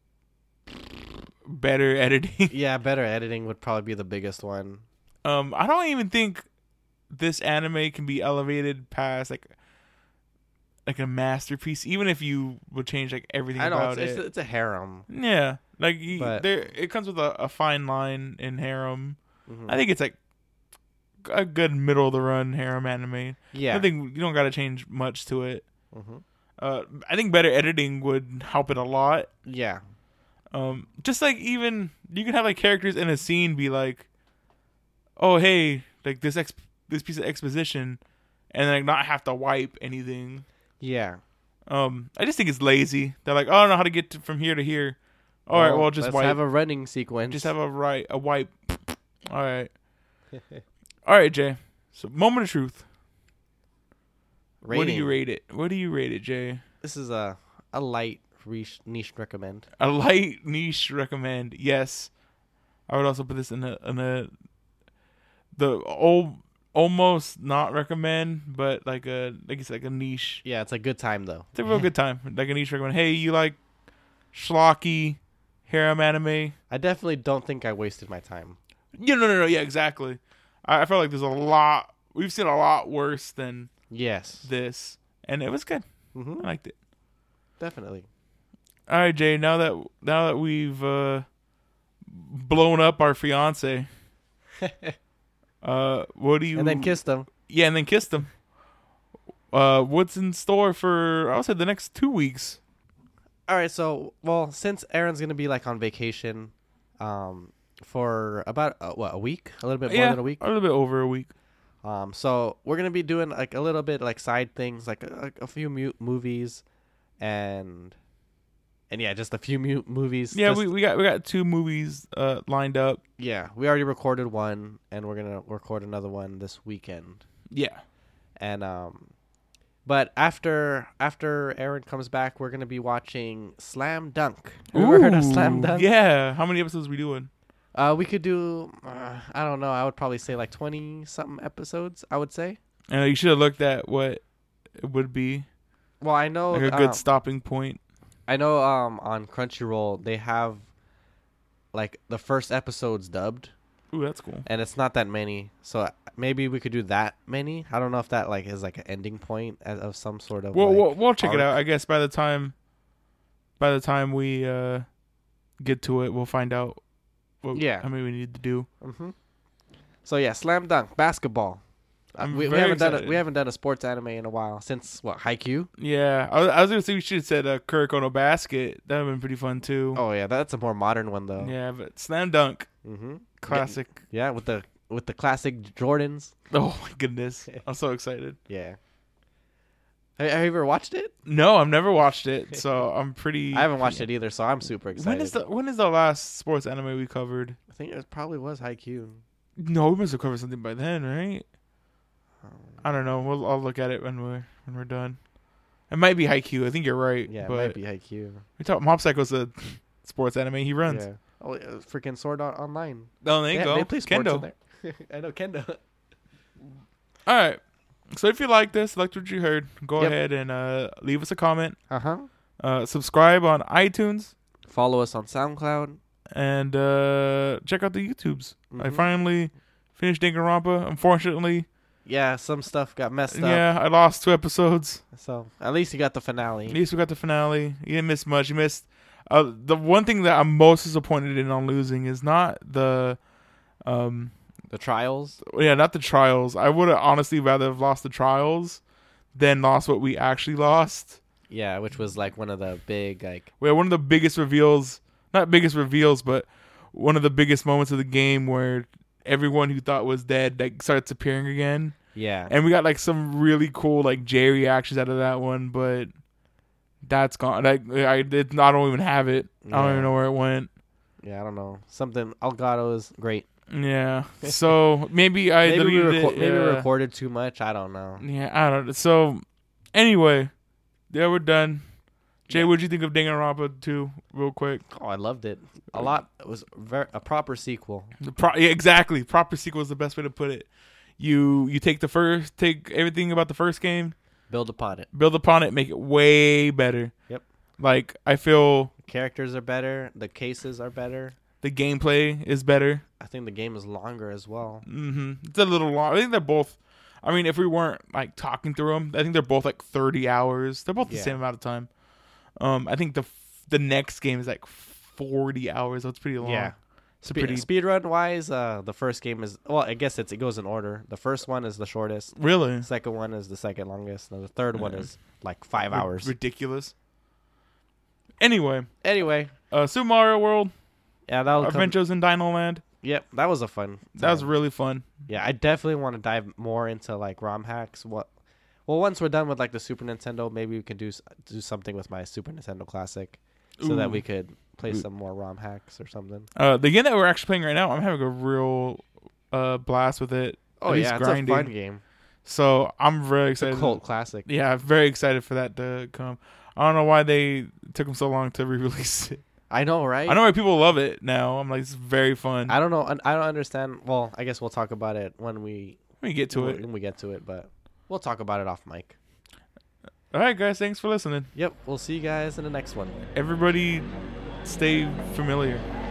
[SPEAKER 2] Better editing.
[SPEAKER 3] Yeah, better editing would probably be the biggest one.
[SPEAKER 2] Um, I don't even think this anime can be elevated past like like a masterpiece, even if you would change like everything
[SPEAKER 3] I know
[SPEAKER 2] about
[SPEAKER 3] it's,
[SPEAKER 2] it.
[SPEAKER 3] it's, it's a harem.
[SPEAKER 2] Yeah, like you,
[SPEAKER 3] But-
[SPEAKER 2] there, it comes with a, a fine line in harem.
[SPEAKER 3] Mhm.
[SPEAKER 2] I think it's like a good middle of the run harem anime.
[SPEAKER 3] Yeah.
[SPEAKER 2] I think you don't got to change much to it.
[SPEAKER 3] hmm
[SPEAKER 2] Uh, I think better editing would help it a lot.
[SPEAKER 3] Yeah.
[SPEAKER 2] Um, just like even you can have like characters in a scene be like, "Oh hey, like this ex this piece of exposition," and then like not have to wipe anything.
[SPEAKER 3] Yeah.
[SPEAKER 2] Um, I just think it's lazy. They're like, "Oh, I don't know how to get to, from here to here." All right, well just
[SPEAKER 3] let's
[SPEAKER 2] wipe.
[SPEAKER 3] have a running sequence.
[SPEAKER 2] just have a right a wipe. All right, all right, Jay. So moment of truth.
[SPEAKER 3] Rating.
[SPEAKER 2] What do you rate it? What do you rate it, Jay?
[SPEAKER 3] This is a a light niche, niche recommend.
[SPEAKER 2] A light niche recommend. Yes, I would also put this in a in a the old almost not recommend, but like a like it's like a niche.
[SPEAKER 3] Yeah, it's a good time though.
[SPEAKER 2] It's a real good time. Like a niche recommend. Hey, you like schlocky harem anime?
[SPEAKER 3] I definitely don't think I wasted my time.
[SPEAKER 2] Yeah, no, no, no. Yeah, exactly. I, I felt like there's a lot. We've seen a lot worse than
[SPEAKER 3] Yes.
[SPEAKER 2] this, and it was good.
[SPEAKER 3] Mm-hmm.
[SPEAKER 2] I liked it.
[SPEAKER 3] Definitely.
[SPEAKER 2] All right, Jay. Now that now that we've uh, blown up our fiance, uh, what do you?
[SPEAKER 3] And then kissed them.
[SPEAKER 2] Yeah, and then kissed him. Uh, what's in store for? I'll say the next two weeks.
[SPEAKER 3] All right, so well, since Aaron's gonna be like on vacation, um, for about uh, what a week, a little bit more
[SPEAKER 2] yeah,
[SPEAKER 3] than a week.
[SPEAKER 2] a little bit over a week.
[SPEAKER 3] Um, so we're gonna be doing like a little bit like side things, like a, like a few mu- movies, and and yeah, just a few mu- movies.
[SPEAKER 2] Yeah,
[SPEAKER 3] just,
[SPEAKER 2] we, we got we got two movies uh lined up.
[SPEAKER 3] yeah, we already recorded one, and we're gonna record another one this weekend.
[SPEAKER 2] Yeah.
[SPEAKER 3] And um, but after after Aaron comes back, we're gonna be watching Slam Dunk. Have you ever heard of Slam
[SPEAKER 2] Ooh,
[SPEAKER 3] Dunk?
[SPEAKER 2] Yeah. How many episodes are we doing?
[SPEAKER 3] Uh, we could do. Uh, I don't know. I would probably say like twenty something episodes. I would say.
[SPEAKER 2] And you should have looked at what it would be
[SPEAKER 3] Well, I know.
[SPEAKER 2] like a good
[SPEAKER 3] um,
[SPEAKER 2] stopping point.
[SPEAKER 3] I know. Um, on Crunchyroll they have like the first episodes dubbed,
[SPEAKER 2] Ooh, that's cool.
[SPEAKER 3] and it's not that many. So maybe we could do that many. I don't know if that like is like an ending point as, of some sort of.
[SPEAKER 2] Well,
[SPEAKER 3] like,
[SPEAKER 2] we'll we'll check it
[SPEAKER 3] arc.
[SPEAKER 2] out. I guess by the time by the time we uh get to it, we'll find out. What,
[SPEAKER 3] Yeah.
[SPEAKER 2] How many we need to do.
[SPEAKER 3] Mm-hmm. So yeah, Slam Dunk basketball. Uh,
[SPEAKER 2] I'm
[SPEAKER 3] we, we
[SPEAKER 2] very
[SPEAKER 3] haven't done a,
[SPEAKER 2] excited.
[SPEAKER 3] we haven't done a sports anime in a while since what Haikyuu.
[SPEAKER 2] Yeah, I was, I was gonna say we should have said uh, Kuroko no Basket. That would have been pretty fun too.
[SPEAKER 3] Oh yeah, that's a more modern one though.
[SPEAKER 2] Yeah, but Slam Dunk,
[SPEAKER 3] Mm-hmm.
[SPEAKER 2] classic.
[SPEAKER 3] Yeah, with the with the classic Jordans.
[SPEAKER 2] Oh my goodness, I'm so excited.
[SPEAKER 3] Yeah. Have, have you ever watched it?
[SPEAKER 2] No, I've never watched it, so I'm pretty.
[SPEAKER 3] I haven't watched it either, so I'm super excited.
[SPEAKER 2] When is the when is the last sports anime we covered?
[SPEAKER 3] I think it probably was Haikyuu.
[SPEAKER 2] No, we must have covered something by then, right? I don't know. We'll I'll look at it when we're when we're done. It might be Haikyuu. I think you're right.
[SPEAKER 3] Yeah, it
[SPEAKER 2] but
[SPEAKER 3] might be Haikyuu.
[SPEAKER 2] we talk Mob Psycho's a sports anime. He runs.
[SPEAKER 3] Yeah. Oh, yeah, freaking Sword Art Online.
[SPEAKER 2] Oh, there you
[SPEAKER 3] Yeah,
[SPEAKER 2] go.
[SPEAKER 3] they play sports
[SPEAKER 2] Kendo.
[SPEAKER 3] in there. I know Kendo.
[SPEAKER 2] All right. So if you like this, liked what you heard, go
[SPEAKER 3] Yep.
[SPEAKER 2] ahead and uh, leave us a comment.
[SPEAKER 3] Uh huh.
[SPEAKER 2] Uh, subscribe on iTunes
[SPEAKER 3] Follow us on SoundCloud.
[SPEAKER 2] and uh, check out the YouTubes. I
[SPEAKER 3] Mhm.
[SPEAKER 2] finally finished Danganronpa. Unfortunately,
[SPEAKER 3] Yeah, some stuff got messed up.
[SPEAKER 2] yeah, I lost two episodes.
[SPEAKER 3] So at least you got the finale.
[SPEAKER 2] At least we got the finale. You didn't miss much. You missed uh, the one thing that I'm most disappointed in on losing is not the, um,
[SPEAKER 3] The trials.
[SPEAKER 2] yeah, not the trials. I would have honestly rather have lost the trials than lost what we actually lost.
[SPEAKER 3] Yeah, which was like one of the big like.
[SPEAKER 2] We had one of the biggest reveals, not biggest reveals, but one of the biggest moments of the game where everyone who thought was dead like starts appearing again.
[SPEAKER 3] Yeah.
[SPEAKER 2] And we got like some really cool like J reactions out of that one, but that's gone. Like I did I don't even have it. I don't
[SPEAKER 3] Yeah.
[SPEAKER 2] even know where it went.
[SPEAKER 3] Yeah, I don't know. Something Elgato is great.
[SPEAKER 2] Yeah. So maybe I
[SPEAKER 3] Maybe we,
[SPEAKER 2] deleted
[SPEAKER 3] reco-
[SPEAKER 2] it.
[SPEAKER 3] maybe we
[SPEAKER 2] yeah.
[SPEAKER 3] recorded too much. I don't know.
[SPEAKER 2] Yeah, I don't know. So anyway, yeah, we're done. Jay,
[SPEAKER 3] Yeah.
[SPEAKER 2] what'd you think of Danganronpa two, real quick?
[SPEAKER 3] Oh, I loved it. A lot. It was ver- a proper sequel.
[SPEAKER 2] The pro- yeah, exactly. Proper sequel is the best way to put it. You you take the first, take everything about the first game,
[SPEAKER 3] Build upon it.
[SPEAKER 2] build upon it, make it way better.
[SPEAKER 3] Yep.
[SPEAKER 2] Like I feel
[SPEAKER 3] Characters are better. The cases are better.
[SPEAKER 2] the gameplay is better.
[SPEAKER 3] I think the game is longer as well.
[SPEAKER 2] Mm-hmm. It's a little long. I think they're both. I mean, if we weren't like talking through them, I think they're both like thirty hours. They're both the
[SPEAKER 3] Yeah.
[SPEAKER 2] same amount of time. Um, I think the f- the next game is like forty hours. So it's pretty long.
[SPEAKER 3] Yeah.
[SPEAKER 2] It's a
[SPEAKER 3] Spe-
[SPEAKER 2] pretty
[SPEAKER 3] speedrun wise, uh, the first game is well. I guess it's it goes in order. The first one is the shortest.
[SPEAKER 2] really
[SPEAKER 3] The second one is the second longest. And the third one
[SPEAKER 2] Yeah.
[SPEAKER 3] is like five
[SPEAKER 2] ri-
[SPEAKER 3] hours.
[SPEAKER 2] ridiculous. Anyway,
[SPEAKER 3] Anyway,
[SPEAKER 2] uh, Super Mario World,
[SPEAKER 3] yeah, that'll come.
[SPEAKER 2] Adventures in Dino Land.
[SPEAKER 3] Yep, that was a fun.
[SPEAKER 2] That was
[SPEAKER 3] time.
[SPEAKER 2] really fun.
[SPEAKER 3] Yeah, I definitely want to dive more into like ROM hacks. What? Well, once we're done with like the Super Nintendo, maybe we can do s- do something with my Super Nintendo Classic, so that
[SPEAKER 2] Ooh.
[SPEAKER 3] we could play
[SPEAKER 2] Ooh.
[SPEAKER 3] some more ROM hacks or something.
[SPEAKER 2] Uh, the game that we're actually playing right now, I'm having a real uh, blast with it.
[SPEAKER 3] Oh
[SPEAKER 2] At least
[SPEAKER 3] yeah,
[SPEAKER 2] grinding.
[SPEAKER 3] it's a fun game.
[SPEAKER 2] So I'm very
[SPEAKER 3] It's a
[SPEAKER 2] excited.
[SPEAKER 3] cult classic.
[SPEAKER 2] Yeah, very excited for that to come. I don't know why they took them so long to re-release it.
[SPEAKER 3] I know, right?
[SPEAKER 2] I know why people love it now. I'm like, it's very fun.
[SPEAKER 3] I don't know. I don't understand. Well, I guess we'll talk about it when we
[SPEAKER 2] Let me get to
[SPEAKER 3] when
[SPEAKER 2] it.
[SPEAKER 3] When we get to it, but we'll talk about it off mic.
[SPEAKER 2] All right, guys. Thanks for listening.
[SPEAKER 3] Yep. We'll see you guys in the next one.
[SPEAKER 2] Everybody, stay familiar.